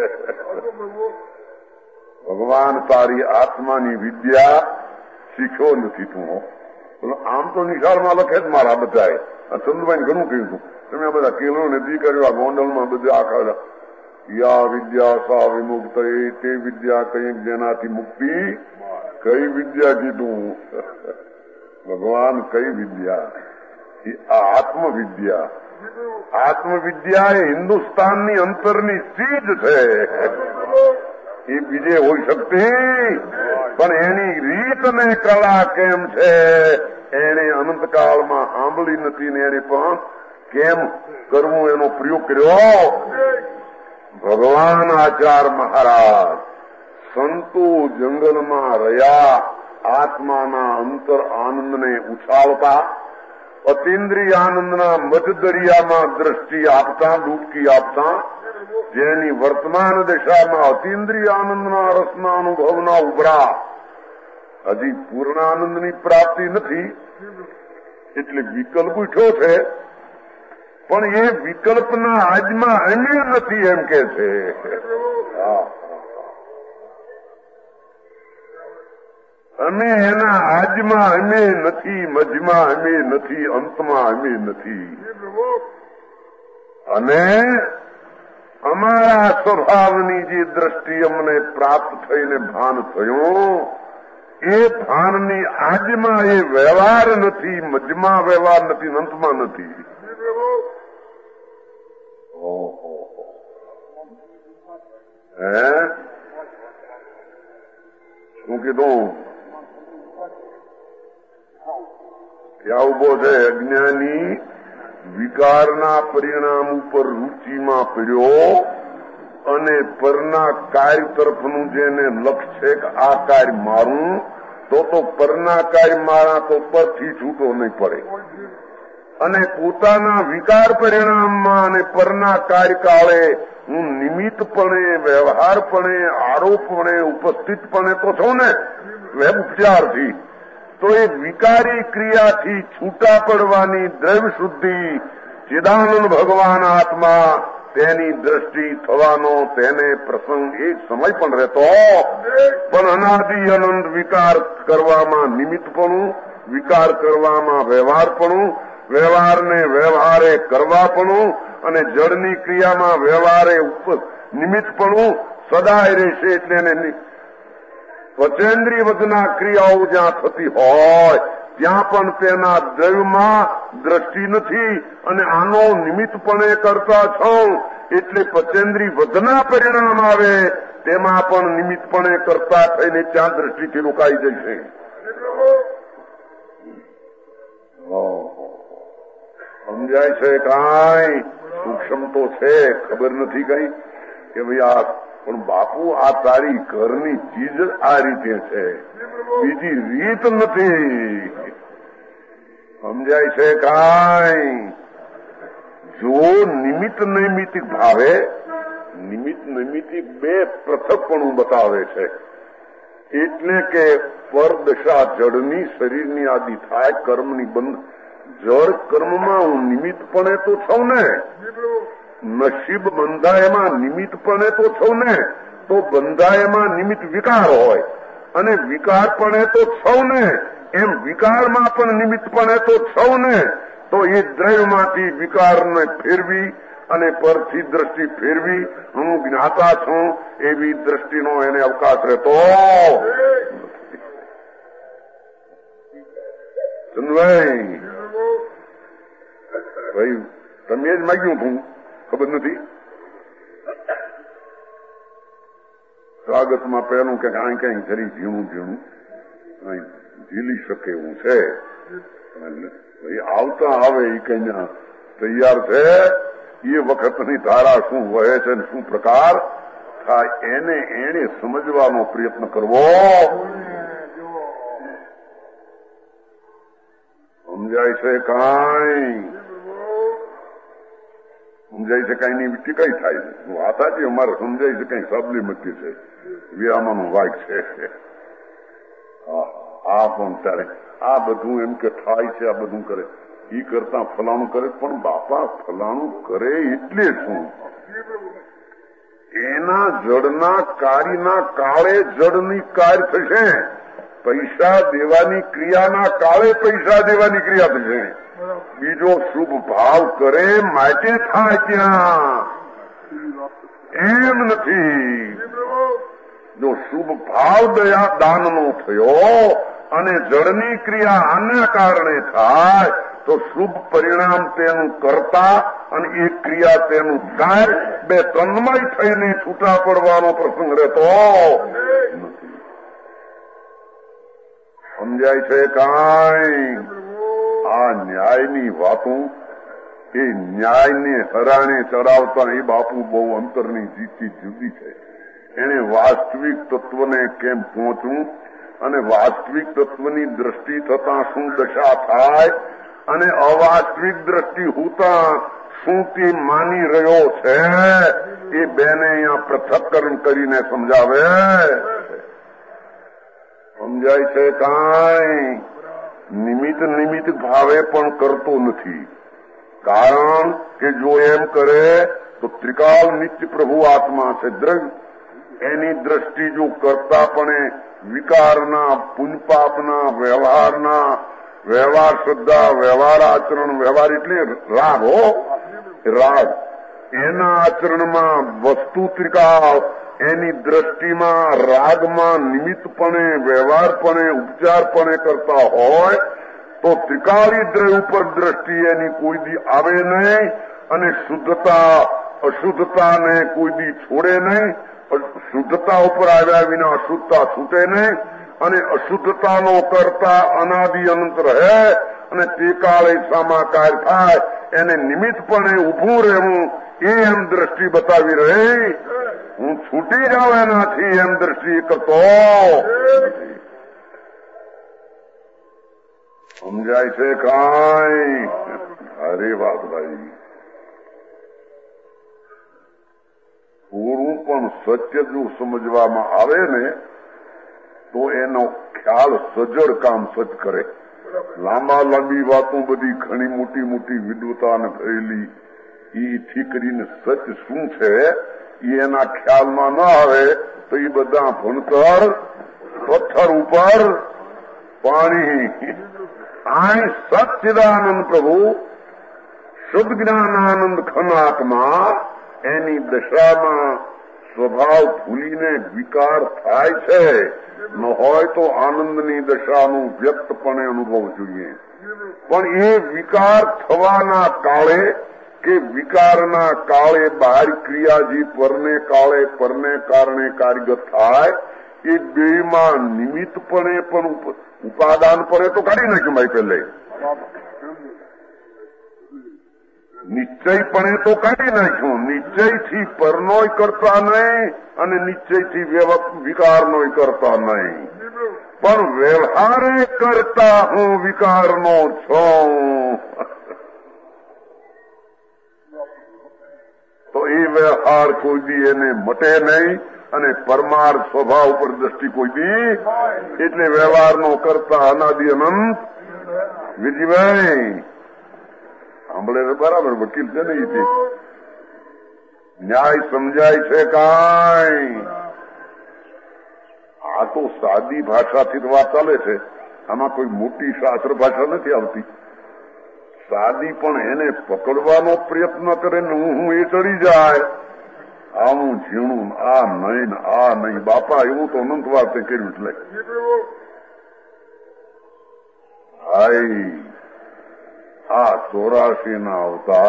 ભગવાન તારી આત્માની વિદ્યા શીખ્યો નથી તું. આમ તો નિશાળમાં લખે જ મારા બધાએ. આ ચંદુભાઈ ઘણું કહ્યું હતું. તમે બધા કેલો ને દીકરીઓ આ ગોંડલમાં બધા આખા યા વિદ્યા સા વિમુક્ત, તે વિદ્યા કઈક જેનાથી મુક્તિ. કઈ વિદ્યા કીધું? ભગવાન કઈ વિદ્યા? આ આત્મવિદ્યા. આત્મવિદ્યા એ હિન્દુસ્તાનની અંતરની ચીજ છે. એ બીજે હોઈ શકતી, પણ એની રીત ને કળા કેમ છે એને અનંતકાળમાં સાંભળી નથી ને એને પણ કેમ કરવું એનો પ્રયોગ કર્યો. ભગવાન આચાર મહારાજ સંતો જંગલમાં રહ્યા, આત્માના અંતર આનંદને ઉછાળતા, અતિન્દ્રિય આનંદના મધ દરિયામાં દ્રષ્ટિ આપતા, ડૂબકી આપતા, જેની વર્તમાન દશામાં અતિન્દ્રિય આનંદના રસના અનુભવના ઉભરા, હજી પૂર્ણાનંદની પ્રાપ્તિ નથી એટલે વિકલ્પ ઉઠ્યો છે. પણ એ વિકલ્પના આજમાં અમે નથી એમ કે છે. અમે એના આજમાં અમે નથી, મજમાં અમે નથી, અંતમાં અમે નથી. અને અમારા સ્વભાવની જે દ્રષ્ટિ અમને પ્રાપ્ત થઈને ભાન થયું, એ ભાનની આજમાં એ વ્યવહાર નથી, મજમાં વ્યવહાર નથી, અંતમાં નથી. શું કીધું? ક્યાં ઉભો છે? અજ્ઞાની વિકારના પરિણામ ઉપર રૂચિમાં પડ્યો અને પરના કાર્ય તરફનું જેને લક્ષ્ય છે કે આ કાર્ય મારું, તો પરના કાર્ય મારા તો પરથી છૂટો નહીં પડે. અને પોતાના વિકાર પરિણામમાં અને પરના કાર્યકાળે હું નિમિત્તપણે, વ્યવહારપણે, આરોપપણે, ઉપસ્થિતપણે તો છું ને ઉપચારથી. તો એ વિકારી ક્રિયાથી છૂટા પડવાની દ્રવ્ય શુદ્ધિ ચિદાનંદ ભગવાન આત્મા તેની દ્રષ્ટિ થવાનો તેને પ્રસંગ એક સમય પણ રહેતો, પણ અનાદિ અનંત વિકાર કરવામાં નિમિત્તપણું, વિકાર કરવામાં વ્યવહારપણું, વ્યવહારને વ્યવહારે કરવાપણું અને જળની ક્રિયામાં વ્યવહારે નિમિત્તપણું સદાય રહેશે. એટલે એને પચેન્દ્રિય વધના ક્રિયાઓ જ્યાં થતી હોય ત્યાં પણ તેના દ્રવ્યમાં દ્રષ્ટિ નથી અને આનો નિમિત્તપણે કરતા છો એટલે પચેન્દ્રિય વધના પરિણામ આવે તેમાં પણ નિમિત્તપણે કરતા થઈને ત્યાં દ્રષ્ટિથી રોકાઈ જશે. સમજાય છે? કાંઈ સૂક્ષ્મ તો છે, ખબર નથી કઈ કે ભાઈ આ પણ બાપુ આ તારી ઘરની ચીજ આ રીતે છે, બીજી રીત નથી. સમજાય છે? કાંઈ જો નિમિત્ત નૈમિતિક ભાવે, નિમિત્ત નૈમિતિક બે પૃથકપણું બતાવે છે. એટલે કે પરદશા જડની શરીરની આદિ થાય, કર્મની બંધ જળ કર્મમાં હું નિમિત્તપણે તો છું ને, નસીબ બંધાયમાં નિમિત્તપણે તો છું ને, તો બંધાયમાં નિમિત્ત વિકાર હોય અને વિકારપણે તો છું ને, એમ વિકારમાં પણ નિમિત્તપણે તો છું ને, તો એ દ્રવ્યમાંથી વિકારને ફેરવી અને પરથી દ્રષ્ટિ ફેરવી હું જ્ઞાતા છું એવી દ્રષ્ટિનો એને અવકાશ રહેતો ચંદભાઈ. ભાઈ તમે જ માગ્યું હતું, ખબર નથી? સ્વાગતમાં પહેલું કે આ કઈ જરી ઝીણું ઝીણું ઝીલી શકે એવું છે. ભાઈ આવતા આવે એ કઈ તૈયાર છે, એ વખતની ધારા શું વહે છે ને શું પ્રકાર થાય એને સમજવાનો પ્રયત્ન કરવો. સમજાય છે? કાંઈ સમજાઈ શકાય ની ટીકાઈ થાય છે. વાત સાચી, અમારે સમજાઈ શકાય સાબલીમતી છે, વિરામાનો વાઘ છે. આ પણ ત્યારે આ બધું એમ કે થાય છે, આ બધું કરે, ઈ કરતા ફલાણું કરે, પણ બાપા ફલાણું કરે એટલે શું? એના જડના કાર્યના કાળે જડની કાર્ય થશે. પૈસા દેવાની ક્રિયાના કાળે પૈસા દેવાની ક્રિયા થશે. બીજો શુભ ભાવ કરે માટે થાય ત્યાં, એમ નથી. જો શુભ ભાવ દયા દાનનો થયો અને જળની ક્રિયા આના કારણે થાય તો શુભ પરિણામ તેનું કરતા અને એ ક્રિયા તેનું કાર્ય બે તન્મય થઈને છૂટા પડવાનો પ્રસંગ રહેતો નથી. સમજાય છે કાંઈ? આ ન્યાયની વાતો, એ ન્યાયને હરાણે ચડાવતા એ બાપુ બહુ અંતરની જીતી જુદી છે. એને વાસ્તવિક તત્વને કેમ પહોંચવું અને વાસ્તવિક તત્વની દ્રષ્ટિ થતા શું દશા થાય અને અવાસ્તવિક દ્રષ્ટિ હોતા શું તે માની રહ્યો છે, એ બેને અહીંયા પૃથક્કરણ કરીને સમજાવે. સમજાય છે કાંઈ? નિમિત્ત ભાવે પણ કરતો નથી. કારણ કે જો એમ કરે તો ત્રિકાલ નિત્ય પ્રભુ આત્મા છે દ્રવ્ય. એની દ્રષ્ટિ જો કરતાપણે વિકારના, પુણ્યપાપના, વ્યવહારના, વ્યવહાર શ્રદ્ધા, વ્યવહાર આચરણ, વ્યવહાર એટલે રાગ હો, રાગ, એના આચરણમાં વસ્તુ ત્રિકાળ, એની દ્રષ્ટિમાં રાગમાં નિમિત્તપણે, વ્યવહારપણે, ઉપચારપણે કરતા હોય તો ત્રિકાળી દ્રવ્ય ઉપર દ્રષ્ટિ એની કોઈ દી આવે નહીં અને શુદ્ધતા અશુદ્ધતાને કોઈ દી છોડે નહીં. શુદ્ધતા ઉપર આવ્યા વિના અશુદ્ધતા છૂટે નહીં અને અશુદ્ધતાનો કરતા અનાદિ અનંત રહે અને તે કાળે સામાકાર થાય એને નિમિત્તપણે ઉભું રહેવું એ એમ દ્રષ્ટિ બતાવી રહી. હું છૂટી જાઉં એનાથી એમ દ્રષ્ટિ કરતો. સમજાય છે કાંઈ? અરે વાત ભાઈ, પૂરું પણ સત્ય જો સમજવામાં આવે ને તો એનો ખ્યાલ સજળ કામ સજ કરે. લાંબી વાતો બધી ઘણી મોટી મોટી વિદ્વતાને ભરેલી એથી કરીને સચ શું છે એ એના ખ્યાલમાં ન આવે તો એ બધા ભણતર પથ્થર ઉપર પાણી. આ સચ્ચિદાનંદ પ્રભુ શુદ્ધ જ્ઞાનાનંદ ખનાત્મા એની દશામાં સ્વભાવ ભૂલીને વિકાર થાય છે. ન હોય તો આનંદની દશાનું વ્યક્તપણે અનુભવ જોઈએ. પણ એ વિકાર થવાના કાળે કે વિકારના કાળે બહાર ક્રિયાજી પરને કારણે કાર્યગત થાય એ બેમાં નિમિત્તપણે પણ ઉપાદાન પડે તો કાઢી નાખ્યું ભાઈ પહેલે. નિશ્ચયપણે તો કાઢી નાખ્યું. નિશ્ચયથી પરનોય કરતા નહીં અને નિશ્ચયથી વિકારનોય કરતા નહીં. પણ વ્યવહારે કરતા હું વિકારનો છું. તો એ વ્યવહાર કોઈ દી એને મટે નહીં અને પરમાર્થ સ્વભાવ ઉપર દ્રષ્ટિ કોઈ દી. એટલે વ્યવહારનો કરતા અનાદિ અનંત. વિજયભાઈ સાંભળે બરાબર, વકીલ છે ને એ ન્યાય સમજાય છે કાંઈ? આ તો સાદી ભાષાથી જ વાત ચાલે છે. આમાં કોઈ મોટી શાસ્ત્ર ભાષા નથી આવતી. સાદી પણ એને પકડવાનો પ્રયત્ન કરે ને હું એ ચડી જાય. આવું ઝીણું આ નહીં બાપા, એવું તો અનંત વાતે કર્યું. એટલે હાય આ 84 ના અવતાર,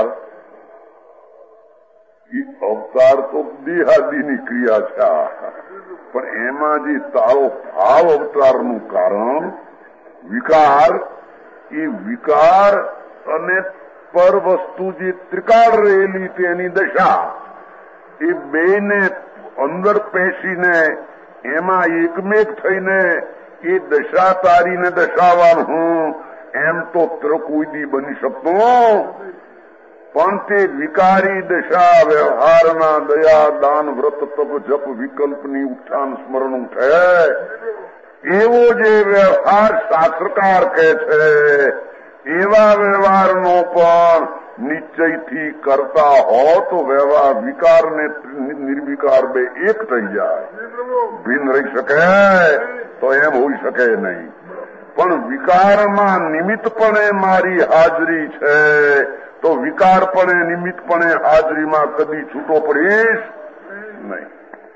એ અવતાર તો દેહાદીની ક્રિયા છે. પણ એમાં જે તારો ભાવ અવતારનું કારણ વિકાર, એ વિકાર અને પર વસ્તુ જે ત્રિકાળ રહેલી તેની દશા, એ બેને અંદર પેશીને એમાં એકમેક થઈને એ દશા તારીને દશાવાન હું એમ તો કોઈ દી બની શકતો. પણ તે વિકારી દશા વ્યવહારના દયા દાન વ્રત તપ જપ વિકલ્પની ઉત્થાન સ્મરણ છે એવો જે વ્યવહાર શાસ્ત્રકાર કહે છે એવા વ્યવહારનો પણ નિશ્ચયથી કરતા હો તો વ્યવહાર વિકાર ને નિર્વિકાર બે એક થઈ જાય. ભિન્ન રહી શકે તો એમ હોઈ શકે નહીં. પણ વિકારમાં નિમિત્તપણે મારી હાજરી છે તો વિકારપણે નિમિત્તપણે હાજરીમાં કદી છૂટો પડીશ નહીં.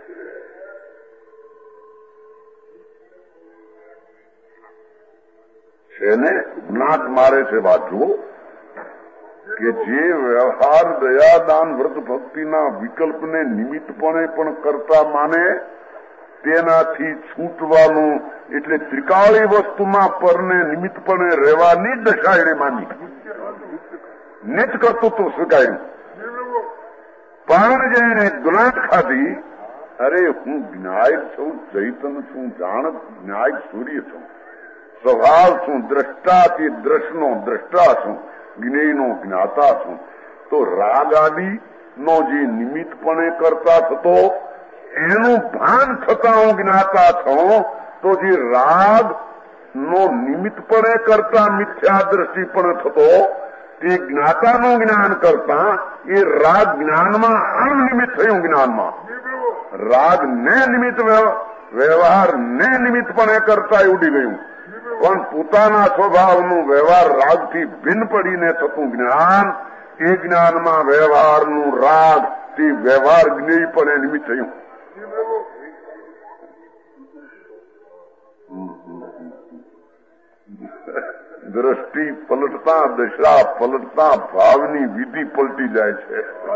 છે ને નાક મારે છે બાજુ કે જે વ્યવહાર દયાદાન વ્રત ભક્તિના વિકલ્પને નિમિત્તપણે પણ કરતા માને તેનાથી છૂટવાનું એટલે ત્રિકાળી વસ્તુમાં પરને નિમિત્તપણે રહેવાની દશા એને માની નિત કરતું તું સ્વીકાર્યું. પણ જેને ગુલાટ ખાધી અરે હું જ્ઞાયક છું ચૈતન છું જાણક જ્ઞાયક સૂર્ય છું સ્વભાવ છું દ્રષ્ટાથી દ્રષ્ટનો દ્રષ્ટા છું જ્ઞેયનો જ્ઞાતા છું તો રાગ આદિ નો જે નિમિત્તપણે કરતા થતો એનું ભાન થતા હું જ્ઞાતા છું તો જે રાગ નો નિમિત્તપણે કરતા મિથ્યા દ્રષ્ટિપણે થતો તે જ્ઞાતાનું જ્ઞાન કરતા એ રાગ જ્ઞાનમાં અનિમિત્ત થયું. જ્ઞાનમાં રાગ ને નિમિત્ત વ્યવહાર ને નિમિત્તપણે કરતા ઉડી ગયું. પણ પોતાના સ્વભાવનું વ્યવહાર રાગથી ભિન્ન પડીને થતું જ્ઞાન એ જ્ઞાનમાં વ્યવહારનું રાગ તે વ્યવહાર જ્ઞેયપણે નિમિત્ત થયું. દ્રષ્ટિ પલટતા દશા પલટતા ભાવની વિધિ પલટી જાય છે.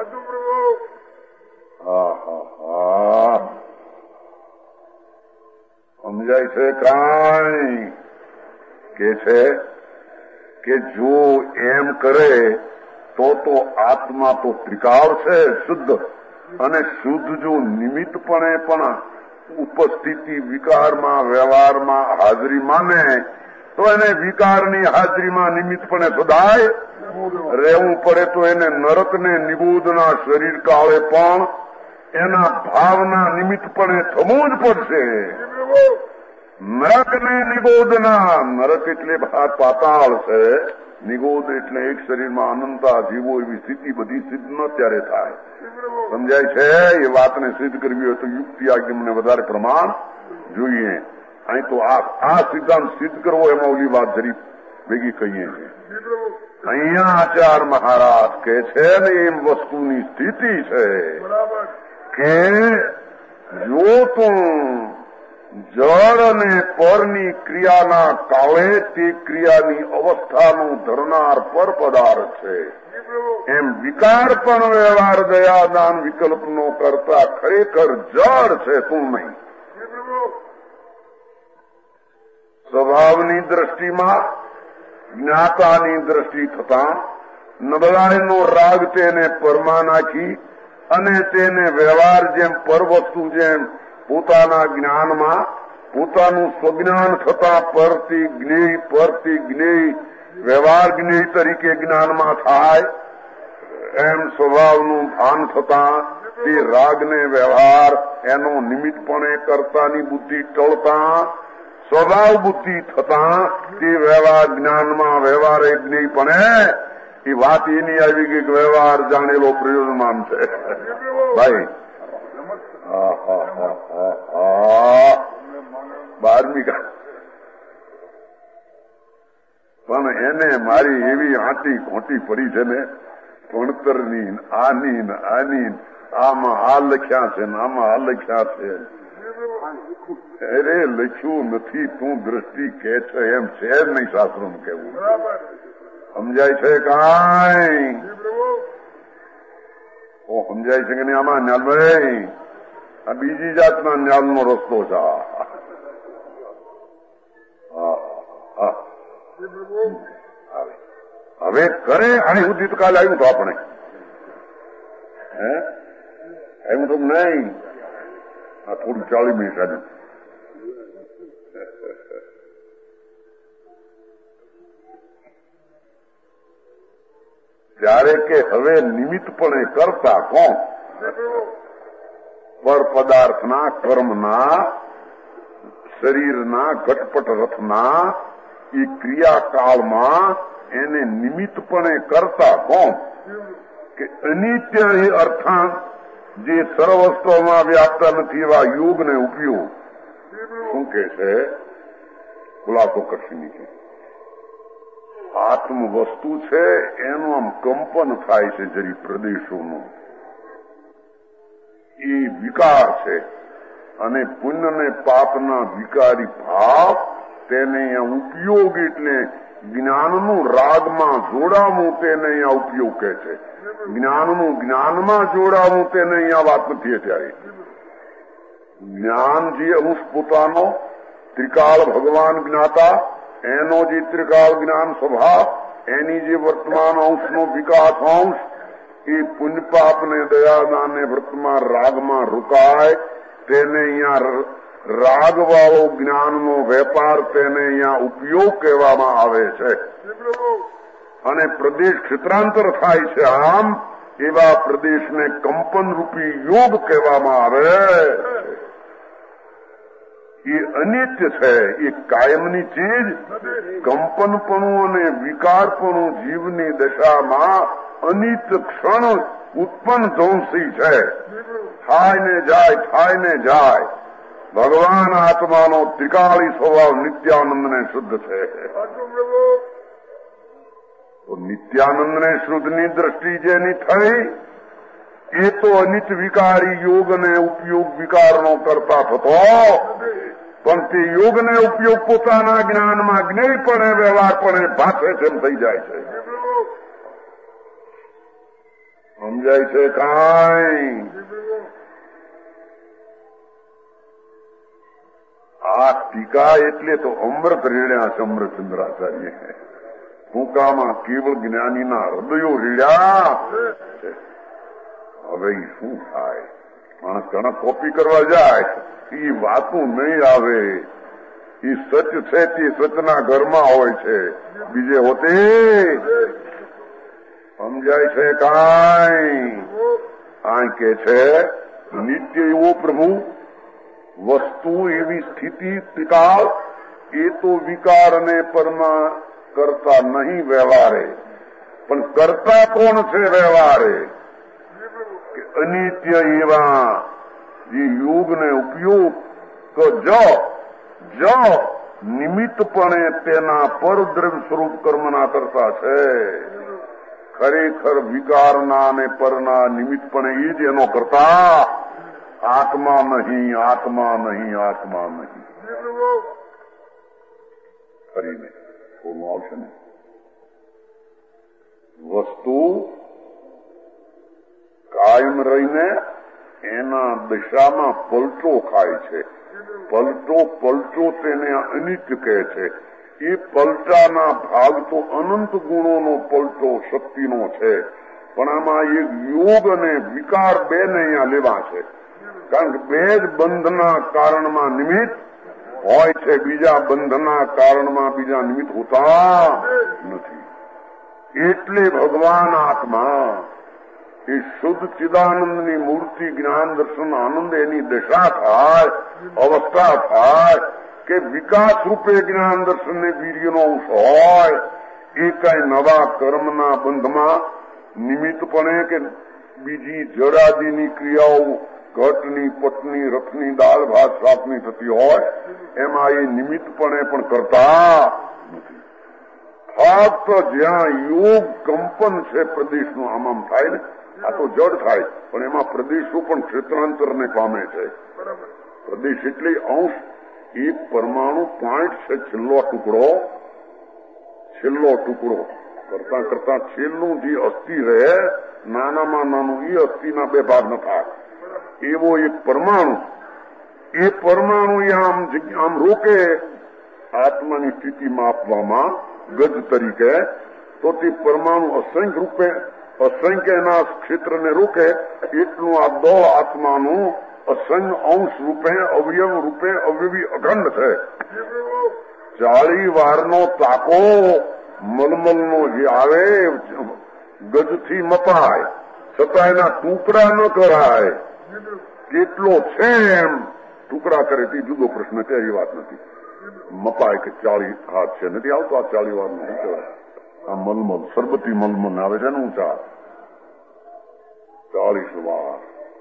સમજાય છે કાંઈ કે છે કે જો એમ કરે તો આત્મા તો ત્રિકાળ છે શુદ્ધ અને શુદ્ધ જો નિમિત્તપણે પણ ઉપસ્થિતિ વિકારમાં વ્યવહારમાં હાજરી માને તો એને વિકારની હાજરીમાં નિમિત્તપણે સદાય રહેવું પડે તો એને નરકને નિબોધના શરીર કાળે પણ એના ભાવના નિમિત્તપણે થવું જ પડશે. નરકને નિબોધના નરક એટલે પાતાળ છે નિગોદ એટલે એક શરીરમાં અનંતા જીવો એવી સ્થિતિ બધી સિદ્ધ ન ત્યારે થાય. સમજાય છે? એ વાતને સિદ્ધ કરવી હોય તો યુક્તિ આજ્ઞાને વધારે પ્રમાણ જોઈએ. અહીં તો આ સિદ્ધાંત સિદ્ધ કરવો એમાં ઓલી વાત જરી ભેગી કહીએ છીએ. અહીંયા આચાર મહારાજ કે છે ને એમ વસ્તુની સ્થિતિ છે કે જો તું જળ અને પરની ક્રિયાના કાળે તે ક્રિયાની અવસ્થાનું ધરનાર પર પદાર્થ છે એમ વિકાર પણ વ્યવહાર દયાદાન વિકલ્પનો કરતા ખરેખર જળ છે તું નહીં. સ્વભાવની દ્રષ્ટિમાં જ્ઞાતાની દ્રષ્ટિ થતા નબળાઈનો રાગ તેને પરમાં નાખી અને તેને વ્યવહાર જેમ પરવસ્તુ જેમ પોતાના જ્ઞાનમાં પોતાનું સ્વજ્ઞાન થતા પરથી જ્ઞેય વ્યવહાર જ્ઞેય તરીકે જ્ઞાનમાં થાય એમ સ્વભાવનું ભાન થતા તે રાગને વ્યવહાર એનો નિમિત્તપણે કરતાની બુદ્ધિ ટળતા સ્વભાવ બુદ્ધિ થતા તે વ્યવહાર જ્ઞાનમાં વ્યવહાર એ જ્ઞેયપણે એ વાત એની આવી ગઈ કે વ્યવહાર જાણેલો પ્રયોજનમાન છે ભાઈ. 12મી પણ એને મારી એવી આંટી ખોટી પડી છે ને ભણતરની આની આમાં આ લખ્યા છે ને આમાં આ લખ્યા છે. અરે લખ્યું નથી તું દ્રષ્ટિ કે છે એમ છે જ નહીં શાસ્ત્રોનું કહેવું. સમજાય છે કાંઈ? સમજાય છે કે નહીં? આમાં ન્યાલભાઈ આ બીજી જાતના ન્યાલનો રસ્તો છે. હવે કરે અને સુધી તો કાલે આવ્યું તો આપણે આવ્યું તો નહીં. આ થોડું 40 મિનિટ આવ્યું. ત્યારે કે હવે નિમિત્તપણે કરતા કોણ? પર પદાર્થના કર્મના શરીરના ઘટપટ રથના એ ક્રિયાકાળમાં એને નિમિત્તપણે કરતા કોણ? કે અનિત્ય એ અર્થાંત જે સર્વસ્વમાં વ્યાપ્ત નથી એવા યોગને ઉપયોગ શું કે છે? ખુલાસો કરશે નીચે. આત્મ વસ્તુ છે એનું આમ કંપન થાય છે જરી પ્રદેશોનું, એ વિકાર છે. અને પુણ્ય ને પાપના વિકારી ભાવ તેને અહીંયા ઉપયોગ એટલે જ્ઞાનનું રાગમાં જોડાવું તેને અહીંયા ઉપયોગ કહે છે. જ્ઞાનનું જ્ઞાનમાં જોડાવું તેને અહીંયા વાત નથી. અત્યારે જ્ઞાન જે અંશ પોતાનો ત્રિકાળ ભગવાન જ્ઞાતા એનો જે ત્રિકાળ જ્ઞાન સ્વભાવ એની જે વર્તમાન અંશનો વિકાસ અંશ એ પુણ્ય પાપ ને દયાદાન ને વર્તમાન રાગમાં રોકાય તેને અહીંયા રાગ વાળો જ્ઞાનનો વેપાર તેને અહીંયા ઉપયોગ કહેવામાં આવે છે. અને પ્રદેશ ક્ષેત્રાંતર થાય છે આમ એવા પ્રદેશને કંપન રૂપી યોગ કહેવામાં આવે. એ અનિત્ય છે, એ કાયમની ચીજ. કંપનપણું અને વિકારપણું જીવની દશામાં અનિત્ય ક્ષણ ઉત્પન્ન ધ્વંસી છે. થાય ને જાય, થાય ને જાય. ભગવાન આત્માનો ત્રિકાળી સ્વભાવ નિત્યાનંદને શુદ્ધ છે. તો નિત્યાનંદને શુદ્ધની દ્રષ્ટિ જેની થઈ એ તો અનિત વિકારી યોગને ઉપયોગ વિકારનો કરતા થતો, પણ તે યોગને ઉપયોગ પોતાના જ્ઞાનમાં જ્ઞેયપણે વ્યવહારપણે ભાષે તેમ થઈ જાય છે. સમજાય છે કાંઈ? આ ટીકા એટલે તો અમૃત રેડ્યા છે અમૃતચંદ્રાચાર્ય. ટૂંકામાં કેવળ જ્ઞાનીના હૃદયો રેડ્યા. હવે શું થાય? માણસ ઘણા કોપી કરવા જાય એ વાતું નહીં આવે. એ સચ છે તે સચના ઘરમાં હોય છે, બીજે હોતે. સમજાય છે કાંઈ? આ કે છે નિત્ય એવો પ્રભુ વસ્તુ એવી સ્થિતિ ત્રિકાળ એ તો વિકાર અને પરમા કરતા નહીં વ્યવહારે, પણ કરતા કોણ છે વ્યવહારે? કે અનિત્ય એવા જે યોગને ઉપયોગ તો જો નિમિત્તપણે તેના પરદ્રવ્ય સ્વરૂપ કર્મના કરતા છે. ખરેખર વિકારના અને પરના નિમિત્તપણે એ જ એનો કરતા. આત્મા નહીં, આત્મા નહીં, આત્મા નહીં. કરીને થોડું આવશે ને. વસ્તુ કાયમ રહીને એના દિશામાં પલટો ખાય છે. પલટો તેને અનિત્ય કહે છે. એ પલટાના ભાગ તો અનંત ગુણોનો પલટો શક્તિનો છે, પણ આમાં એક યોગ અને વિકાર બે ને અહીંયા લેવા છે. કારણ કે બે જ બંધના કારણમાં નિમિત્ત હોય છે, બીજા બંધના કારણમાં બીજા નિમિત્ત હોતા નથી. એટલે ભગવાન આત્મા એ શુદ્ધ ચિદાનંદની મૂર્તિ જ્ઞાન દર્શન આનંદ એની દશા થાય, અવસ્થા થાય કે વિકાસ રૂપે જ્ઞાન દર્શન ને વીર્યનો અંશ હોય. એ કઈ નવા કર્મના બંધમાં નિમિત્તપણે કે બીજી જડાદીની ક્રિયાઓ ઘટની પટની રથની દાળ ભાત શાકની થતી હોય એમાં એ નિમિત્તપણે પણ કરતા નથી. ફક્ત જ્યાં યોગ કંપન છે પ્રદેશનું આમ થાય ને, આ તો જડ થાય પણ એમાં પ્રદેશો પણ ક્ષેત્રાંતરને પામે છે. પ્રદેશ એટલે અંશ. એક પરમાણુ પોઈન્ટ છે, છેલ્લો ટુકડો કરતા કરતા છેલ્લું જે અસ્થિ રહે નાનામાં નાનું એ અસ્થિના બે ભાગ ન થાય એવો એક પરમાણુ. એ પરમાણુ આમ રોકે આત્માની સ્થિતિ માપવામાં ગજ તરીકે, તો તે પરમાણુ અસંખ્ય રૂપે અસંખ્ય એના ક્ષેત્રને રોકે એટલું આ દો આત્માનું અસંખ્ય અંશ રૂપે અવયવ રૂપે અવયવી અખંડ છે. 40 વારનો તાકો મલમલનો જે આવે ગજથી મપાય છતાં એના ટુકડા ન કરાય. કેટલો છે એમ ટુકડા કરે તે જુદો પ્રશ્ન છે, એ વાત નથી. મપાય કે 40 હાથ છે, નથી આવતો આ 40 વાર નું કહેવાય. આ મલમલ સરબતી મલમલ આવે છે ને ઊંચા 40 વાર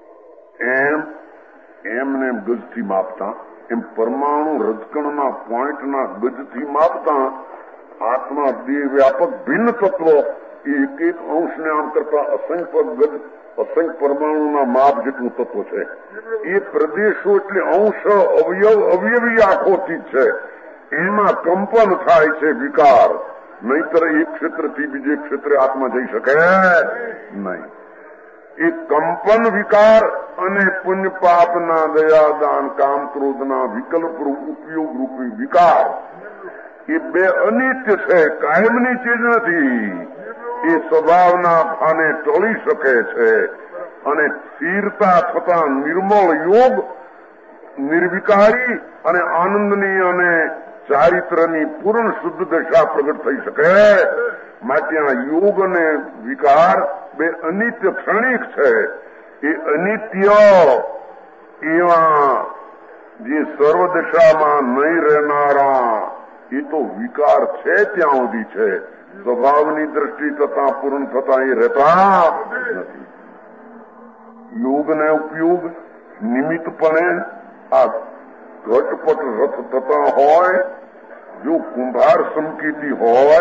એમને ગજથી માપતા એમ પરમાણુ રજકણના પોઈન્ટના ગજથી માપતા આત્મા દેહ વ્યાપક ભિન્ન તત્વો એક એક અંશને આમ કરતા અસંખ્ય પરમાણુના માપ જેટલું તત્વ છે. એ પ્રદેશો એટલે અંશ અવયવી આખોથી છે. એમાં કંપન થાય છે, વિકાર. નહીતર એક ક્ષેત્રથી બીજે ક્ષેત્રે આત્મા જઈ શકે નહીં. એ કંપન વિકાર અને પુણ્ય પાપના દયાદાન કામ ક્રોધના વિકલ્પ ઉપયોગ રૂપી વિકાર એ બે અનિત્ય છે, કાયમની ચીજ નથી. એ સ્વભાવના ભાને ટળી શકે છે અને સ્થિરતા થતા નિર્મળ યોગ નિર્વિકારી અને આનંદની અને ચારિત્રની પૂર્ણ શુદ્ધ દશા પ્રગટ થઈ શકે. માટે આ યોગ અને વિકાર બે અનિત્ય ક્ષણિક છે. એ અનિત્ય એવા જે સર્વદશામાં નહીં રહેનારા એ તો વિકાર છે ત્યાં સુધી છે. સ્વભાવની દ્રષ્ટિ થતા પૂર્ણ થતા એ રહેતા નથી. યોગ ને ઉપયોગ નિમિત્તપણે આ ઘટપટ રથ થતા હોય, જો કુંભાર સંકેતી હોય,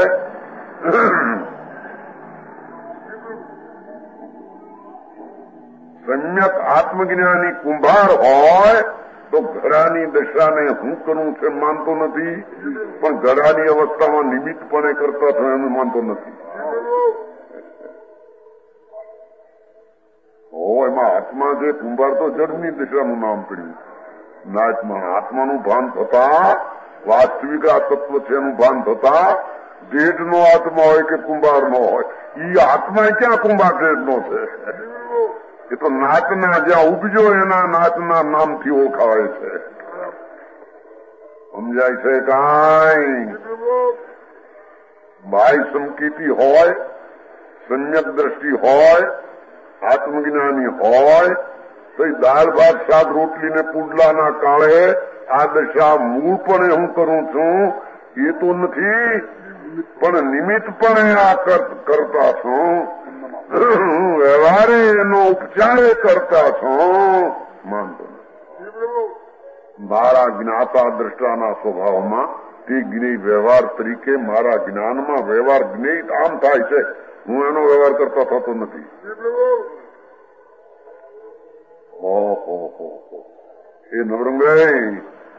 સમ્યક આત્મજ્ઞાની કુંભાર હોય તો ઘડાની દશાને હું કરું છે માનતો નથી, પણ ઘડાની અવસ્થામાં નિમિત્તપણે કરતા થયો એમ માનતો નથી. એમાં આત્મા જે કુંભાર તો જળની દશાનું નામ પડ્યું. આત્માનું ભાન થતા વાસ્તવિક આ તત્વ છે એનું ભાન થતા દેઢનો આત્મા હોય કે કુંભારનો હોય, એ આત્મા ક્યાં કુંભાર દેઢનો છે? એ તો નાચના જ્યાં ઉપજો એના નાચના નામથી ઓળખાય છે. સમજાય છે? કાંઈ બાહ્ય સંકેતી હોય, સમ્યક દ્રષ્ટિ હોય, આત્મજ્ઞાની હોય તો દાળ ભાત શાક રોટલી ને પુડલાના કાળે આ દશા મૂળપણે હું કરું છું એ તો નથી, પણ નિમિત્તપણે આ કરતા છું. વ્યવહારે એનો ઉપચારે કરતા છું માનતો. મારા જ્ઞાતા દ્રષ્ટાના સ્વભાવમાં તે જ્ઞેય વ્યવહાર તરીકે મારા જ્ઞાનમાં વ્યવહાર જ્ઞેય આમ થાય છે, હું એનો વ્યવહાર કરતા થતો નથી. એ નવરંગાઈ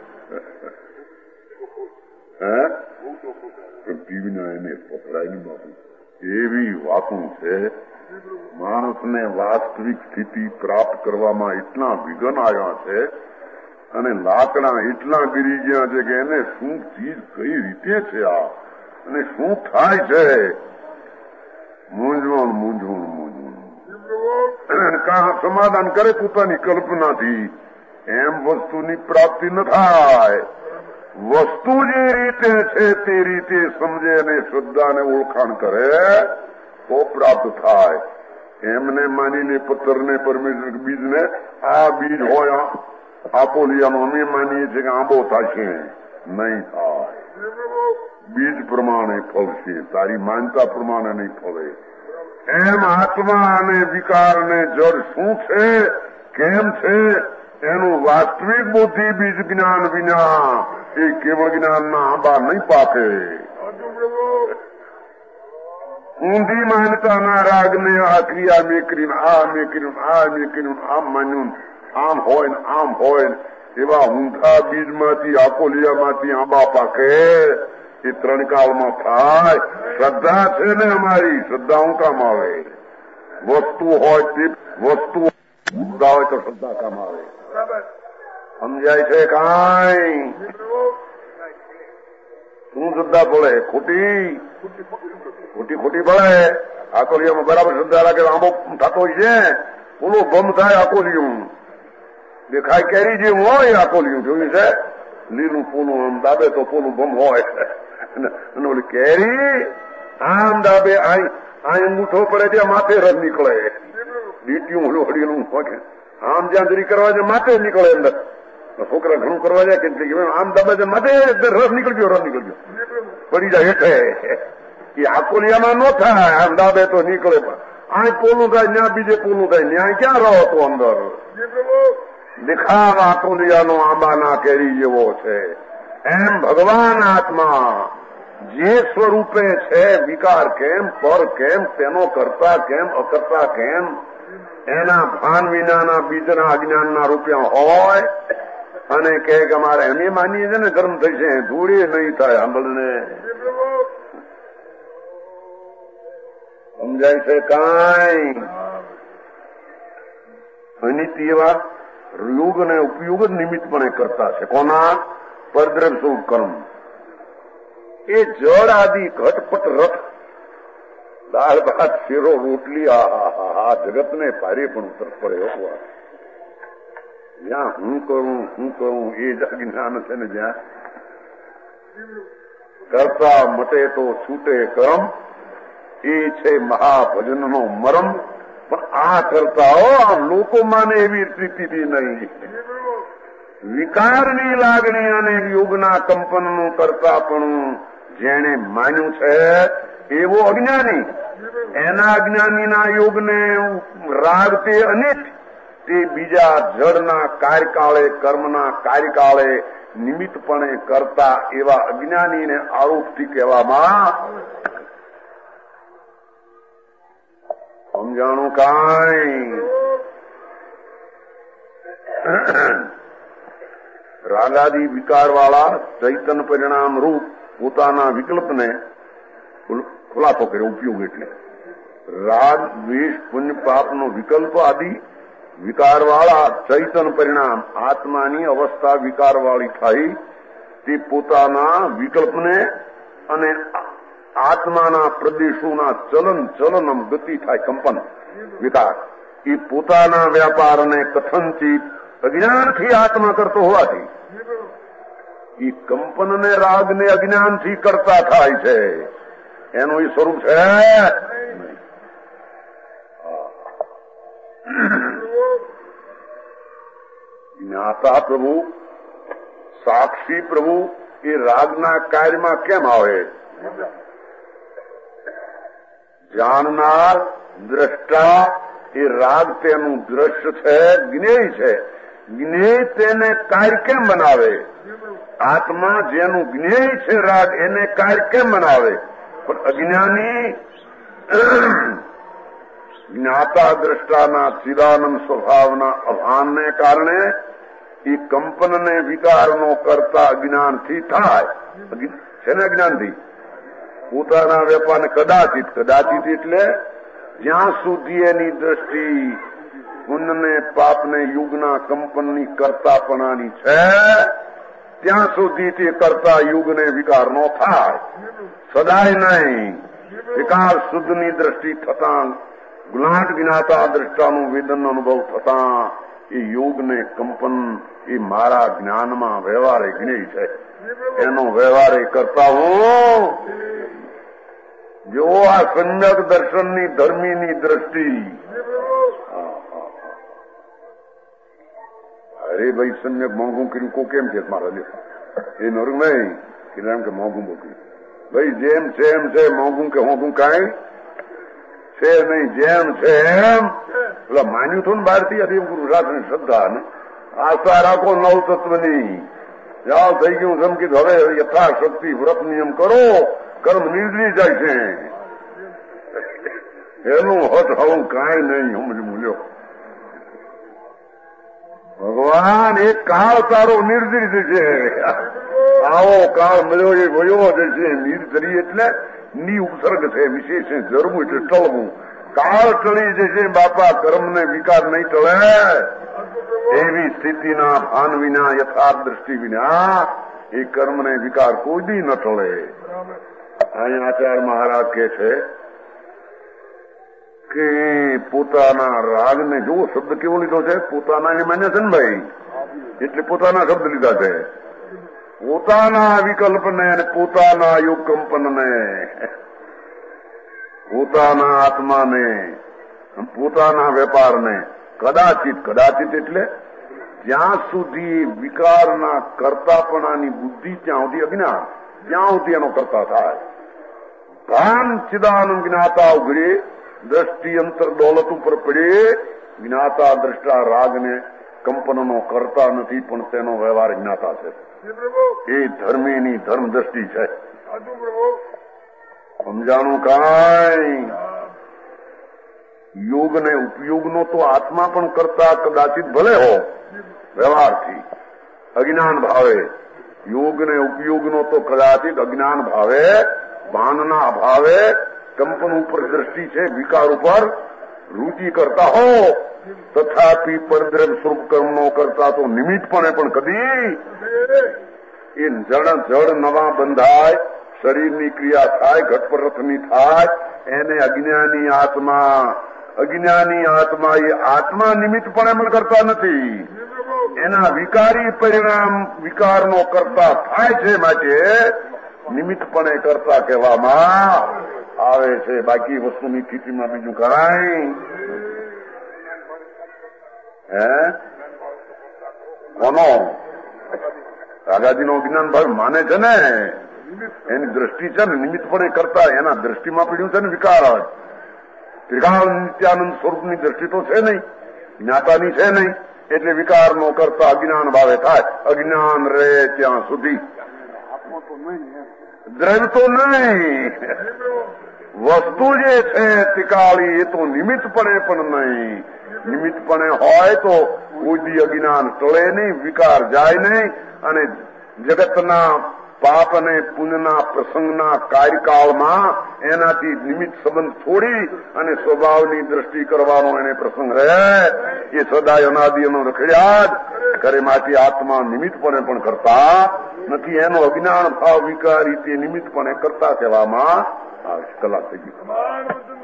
ટીવીના એને પકડાયની બાબુ એવી વાતો છે. માણસને વાસ્તવિક સ્થિતિ પ્રાપ્ત કરવામાં એટલા વિઘ્ન આવ્યા છે અને લાકડા એટલા ગીરી ગયા છે કે એને શું ચીજ કઈ રીતે છે આ અને શું થાય છે, મૂંઝવણ. સમાધાન કરે પોતાની કલ્પનાથી, એમ વસ્તુની પ્રાપ્તિ ન થાય. વસ્તુ જે રીતે છે તે રીતે સમજે અને શ્રદ્ધાને ઓળખાણ કરે તો પ્રાપ્ત થાય. એમને માનીને પથ્થરને પરમેશ્વર બીજને આ બીજ હોય આપોલિયાનો અમે માનીએ છીએ કે આંબો થશે, નહીં થાય. બીજ પ્રમાણે ફળશે, તારી માનતા પ્રમાણે નહીં ફળે. એમ આત્મા અને વિકાર ને જળ શું છે, કેમ છે, એનું વાસ્તવિક બુદ્ધિ બીજ જ્ઞાન વિના એ કેવળ જ્ઞાનના આંબા નહીં પાકે. ઊંધી માનતાના રાગને આ ક્રિયા મેં કરીને આ મેં કર્યું આ મેં કર્યું આમ માન્યું આમ હોય ને આમ હોય એવા ઊંધા બીજમાંથી આકોલિયામાંથી આંબા પાકે એ ત્રણ કાળમાં થાય. શ્રદ્ધા છે ને અમારી, શ્રદ્ધા હું કામ આવે? વસ્તુ હોય તે વસ્તુ હોય તો શ્રદ્ધા કામ આવે. સમજાય છે? કાંઈ શું શ્રદ્ધા પડે? ખોટી પડે. આકોલિયામાં બરાબર શ્રદ્ધા રાખે આંબો થતો હોય છે, ઓલો ગમ થાય આકોલિયું દેખાય કેરી જેવું હોય. આકોલિયું જોયું છે? લીલું પોલું આમ દાબે તો પોલું ગમ હોય અને ઓલી કેરી આમ દાબે આ અંગૂઠો પડે ત્યાં માથે રસ નીકળે, લીટીયું હળીનું આમ જ્યાં જરી કરવા જાય માથે નીકળે અંદર. છોકરા ઘણું કરવા જાય કેટલીક આમ દબા જાય માથે રસ નીકળી ગયો પડી જાય હેઠે. એ આકોલિયામાં ન થાય, આમ દાબે તો નીકળે. આ પોલું થાય ત્યાં બીજે પોલું થાય, ન્યાય ક્યાં રહો તો અંદર. દેખાવ આકોલિયાનો આંબાના કેરી જેવો છે. એમ ભગવાન આત્મા જે સ્વરૂપે છે, વિકાર કેમ, પર કેમ, તેનો કરતા કેમ, અકર્તા કેમ, એના ભાન વિનાના બીજના અજ્ઞાનના રૂપિયા હોય અને કે અમારે એમ માનીએ છે ને કર્મ થઈ છે, ધૂળી નહીં થાય. આંબળને સમજાય છે કાંઈ? અનિત એવા યોગ અને ઉપયોગ જ નિમિત્તપણે કરતા છે. કોના? પરદ્રવ્ય સ્વરૂપ કર્મ. એ જળ આદિ ઘટપટ રથ, દાળ ભાત શેરો રોટલી, આ જગતને ભારે પણ ઉતર પડે. જ્યાં હું કરું એ જ અજ્ઞાન છે ને, જ્યાં કરતા મટે તો છૂટે કર્મ, એ છે મહાભજનનો મરમ. પણ આ કરતાઓ આ લોકો માને એવી સ્થિતિ નહીં. વિકારની લાગણી અને યોગના કંપનનું કરતા પણ જેણે માન્યું છે એવો અજ્ઞાની, એના અજ્ઞાનીના યોગને રાગ તે અનિત, તે બીજા જળના કાર્યકાળે, કર્મના કાર્યકાળે નિમિત્તપણે કરતા એવા અજ્ઞાનીને આરોપથી કહેવામાં સમજાણું કાંઈ? રાગાદી વિકારવાળા ચૈતન્ય પરિણામ રૂપ પોતાના વિકલ્પને ખુલાસો કર્યો. ઉપયોગ એટલે રાગ, દ્વેષ, પુણ્ય, પાપનો વિકલ્પ આદિ વિકારવાળા ચૈતન્ય પરિણામ આત્માની અવસ્થા વિકારવાળી થઈ, તે પોતાના વિકલ્પને અને આત્માના પ્રદેશોના ચલન ગતિ થાય, કંપન, વિકાર, એ પોતાના વ્યાપાર અને કથનથી અજ્ઞાનથી આત્મા કરતો હોવાથી એ કંપનને રાગને અજ્ઞાનથી કરતા થાય છે. એનું એ સ્વરૂપ છે. જ્ઞાતા પ્રભુ, સાક્ષી પ્રભુ એ રાગના કાર્યમાં કેમ આવે? જાણનાર, દ્રષ્ટા એ રાગ તેનું દ્રશ્ય છે, જ્ઞેય છે. જ્ઞેય તેને કાર્ય કેમ બનાવે? આત્મા જેનું જ્ઞેય છે રાગ, એને કાર્ય કેમ બનાવે? પણ અજ્ઞાની જ્ઞાતા દ્રષ્ટાના ચિદાનંદ સ્વભાવના અભાનને કારણે એ કંપનને વિકારનો કરતા અજ્ઞાનથી થાય. છે ને અજ્ઞાનથી પોતાના વેપારને કદાચિત એટલે જ્યાં સુધી એની દ્રષ્ટિ પુણ્યને પાપને યુગના કંપનની કરતાપણાની છે, ત્યાં સુધી તે કરતા યુગને વિકાર નો થાય. સદાય નહીં. વિકાર શુદ્ધની દ્રષ્ટિ થતાં, ગુલાટ જ્ઞાતા દ્રષ્ટાનું વેદન અનુભવ થતાં એ યોગને કંપન એ મારા જ્ઞાનમાં વ્યવહારે જ્ઞેય છે, એનો વ્યવહારે કરતા હું. જો આ સમ્યક દર્શનની ધર્મીની દ્રષ્ટિ, અરે ભાઈ સમ્યક મોંઘું કર્યું કો કેમ છે મારા એ નરું નહીં એમ કે મોંઘું મોકલ્યું. ભાઈ જેમ છે એમ છે, મોંઘું કે હોંઘું કાંઈ છે નહીં. જેમ છે એમ પેલા માન્યું હતું ને બહારથી અધિમ પુરુષાર્થની શ્રદ્ધા ને આશા રાખો નવ તત્વની. જાઓ થઈ ગયું સમકી હવે યથાશક્તિ વ્રત નિયમ કરો, કર્મ નીકળી જાય છે. એનું હટ હવું કાંઈ નહીં. સમજ મૂલ્યો ભગવાન એક કાળ તારો નિર્દિર છે. આવો કાળ મળ્યો એ વયો જશે. નિર્ધરી એટલે ની ઉપસર્ગ છે, વિશેષ જરવું એટલે ટળવું. કાળ ટળી જશે બાપા, કર્મને વિકાર નહીં ટળે. એવી સ્થિતિના ભાન વિના, યથાર્થ દ્રષ્ટિ વિના એ કર્મને વિકાર કોઈ દી ન ટળે. અહીંયા આચાર્ય મહારાજ કે છે કે પોતાના રાગને જુઓ, શબ્દ કેવો લીધો છે? પોતાના એ માન્ય છે ને ભાઈ, એટલે પોતાના શબ્દ લીધા છે. પોતાના વિકલ્પને અને પોતાના યોગ કંપનને પોતાના આત્માને, પોતાના વેપારને કદાચિત એટલે જ્યાં સુધી વિકારના કર્તાપણાની બુદ્ધિ ત્યાં સુધી અજ્ઞાન, ત્યાં સુધી એનો કરતા થાય. ભાન ચિદાનંદ જ્ઞાતા ઉઘડે, દ્રષ્ટિ અંતર દોલત ઉપર પડે, જ્ઞાતા દ્રષ્ટા રાગને કંપનનો કરતા નથી, પણ તેનો વ્યવહાર જ્ઞાતા છે. એ ધર્મીની ધર્મ દ્રષ્ટિ છે. સમજાણું કાંઈ? યોગ ને ઉપયોગનો તો આત્મા પણ કરતા કદાચિત ભલે હો વ્યવહારથી, અજ્ઞાન ભાવે. યોગ ને ઉપયોગનો તો કદાચિત અજ્ઞાન ભાવે, ભાનના અભાવે કંપન ઉપર દ્રષ્ટિ છે, વિકાર ઉપર રુચિ કરતા હો, તથાપી પરદ્રવ્ય સ્વરૂપ કર્મનો કરતા તો નિમિત્તપણે પણ કદી એ જળ નવા બંધાય, શરીરની ક્રિયા થાય, ઘટપરથની થાય, એને અજ્ઞાની આત્મા એ આત્મા નિમિત્તપણે પણ કરતા નથી, એના વિકારી પરિણામ વિકારનો કરતા થાય છે, માટે નિમિત્તપણે કરતા કહેવામાં આવે છે. બાકી વસ્તુની સ્થિતિમાં બીજું કાંઈ કોનો રાગાજીનો જ્ઞાન ભાવ માને છે ને, એની દ્રષ્ટિ છે ને નિમિત્તપણે કરતા, એના દ્રષ્ટિમાં પીડ્યું છે ને વિકાર. ત્રિકાળ નિત્યાનંદ સ્વરૂપની દ્રષ્ટિ તો છે નહીં, જ્ઞાતાની છે નહીં, એટલે વિકારનો કરતા અજ્ઞાન ભાવે થાય. અજ્ઞાન રહે ત્યાં સુધી દ્રવ્ય તો નહીં, વસ્તુ જે છે ત્રિકાળી એ તો નિમિત્તપણે પણ નહીં. નિમિત્તપણે હોય તો કોઈ અજ્ઞાન ટળે નહીં, વિકાર જાય નહીં, અને જગતના પાપ અને પુણ્યના પ્રસંગના કાર્યકાળમાં એનાથી નિમિત્ત સંબંધ છોડી અને સ્વભાવની દ્રષ્ટિ કરવાનો એને પ્રસંગ રહે. એ સદાય અનાદિનો રખડ્યા જ કરે, માટે આત્મા નિમિત્તપણે પણ કરતા નથી. એનો અજ્ઞાન ભાવ વિકારી તે નિમિત્તપણે કરતા કહેવામાં આવે છે. કલાક થઈ ગઈ.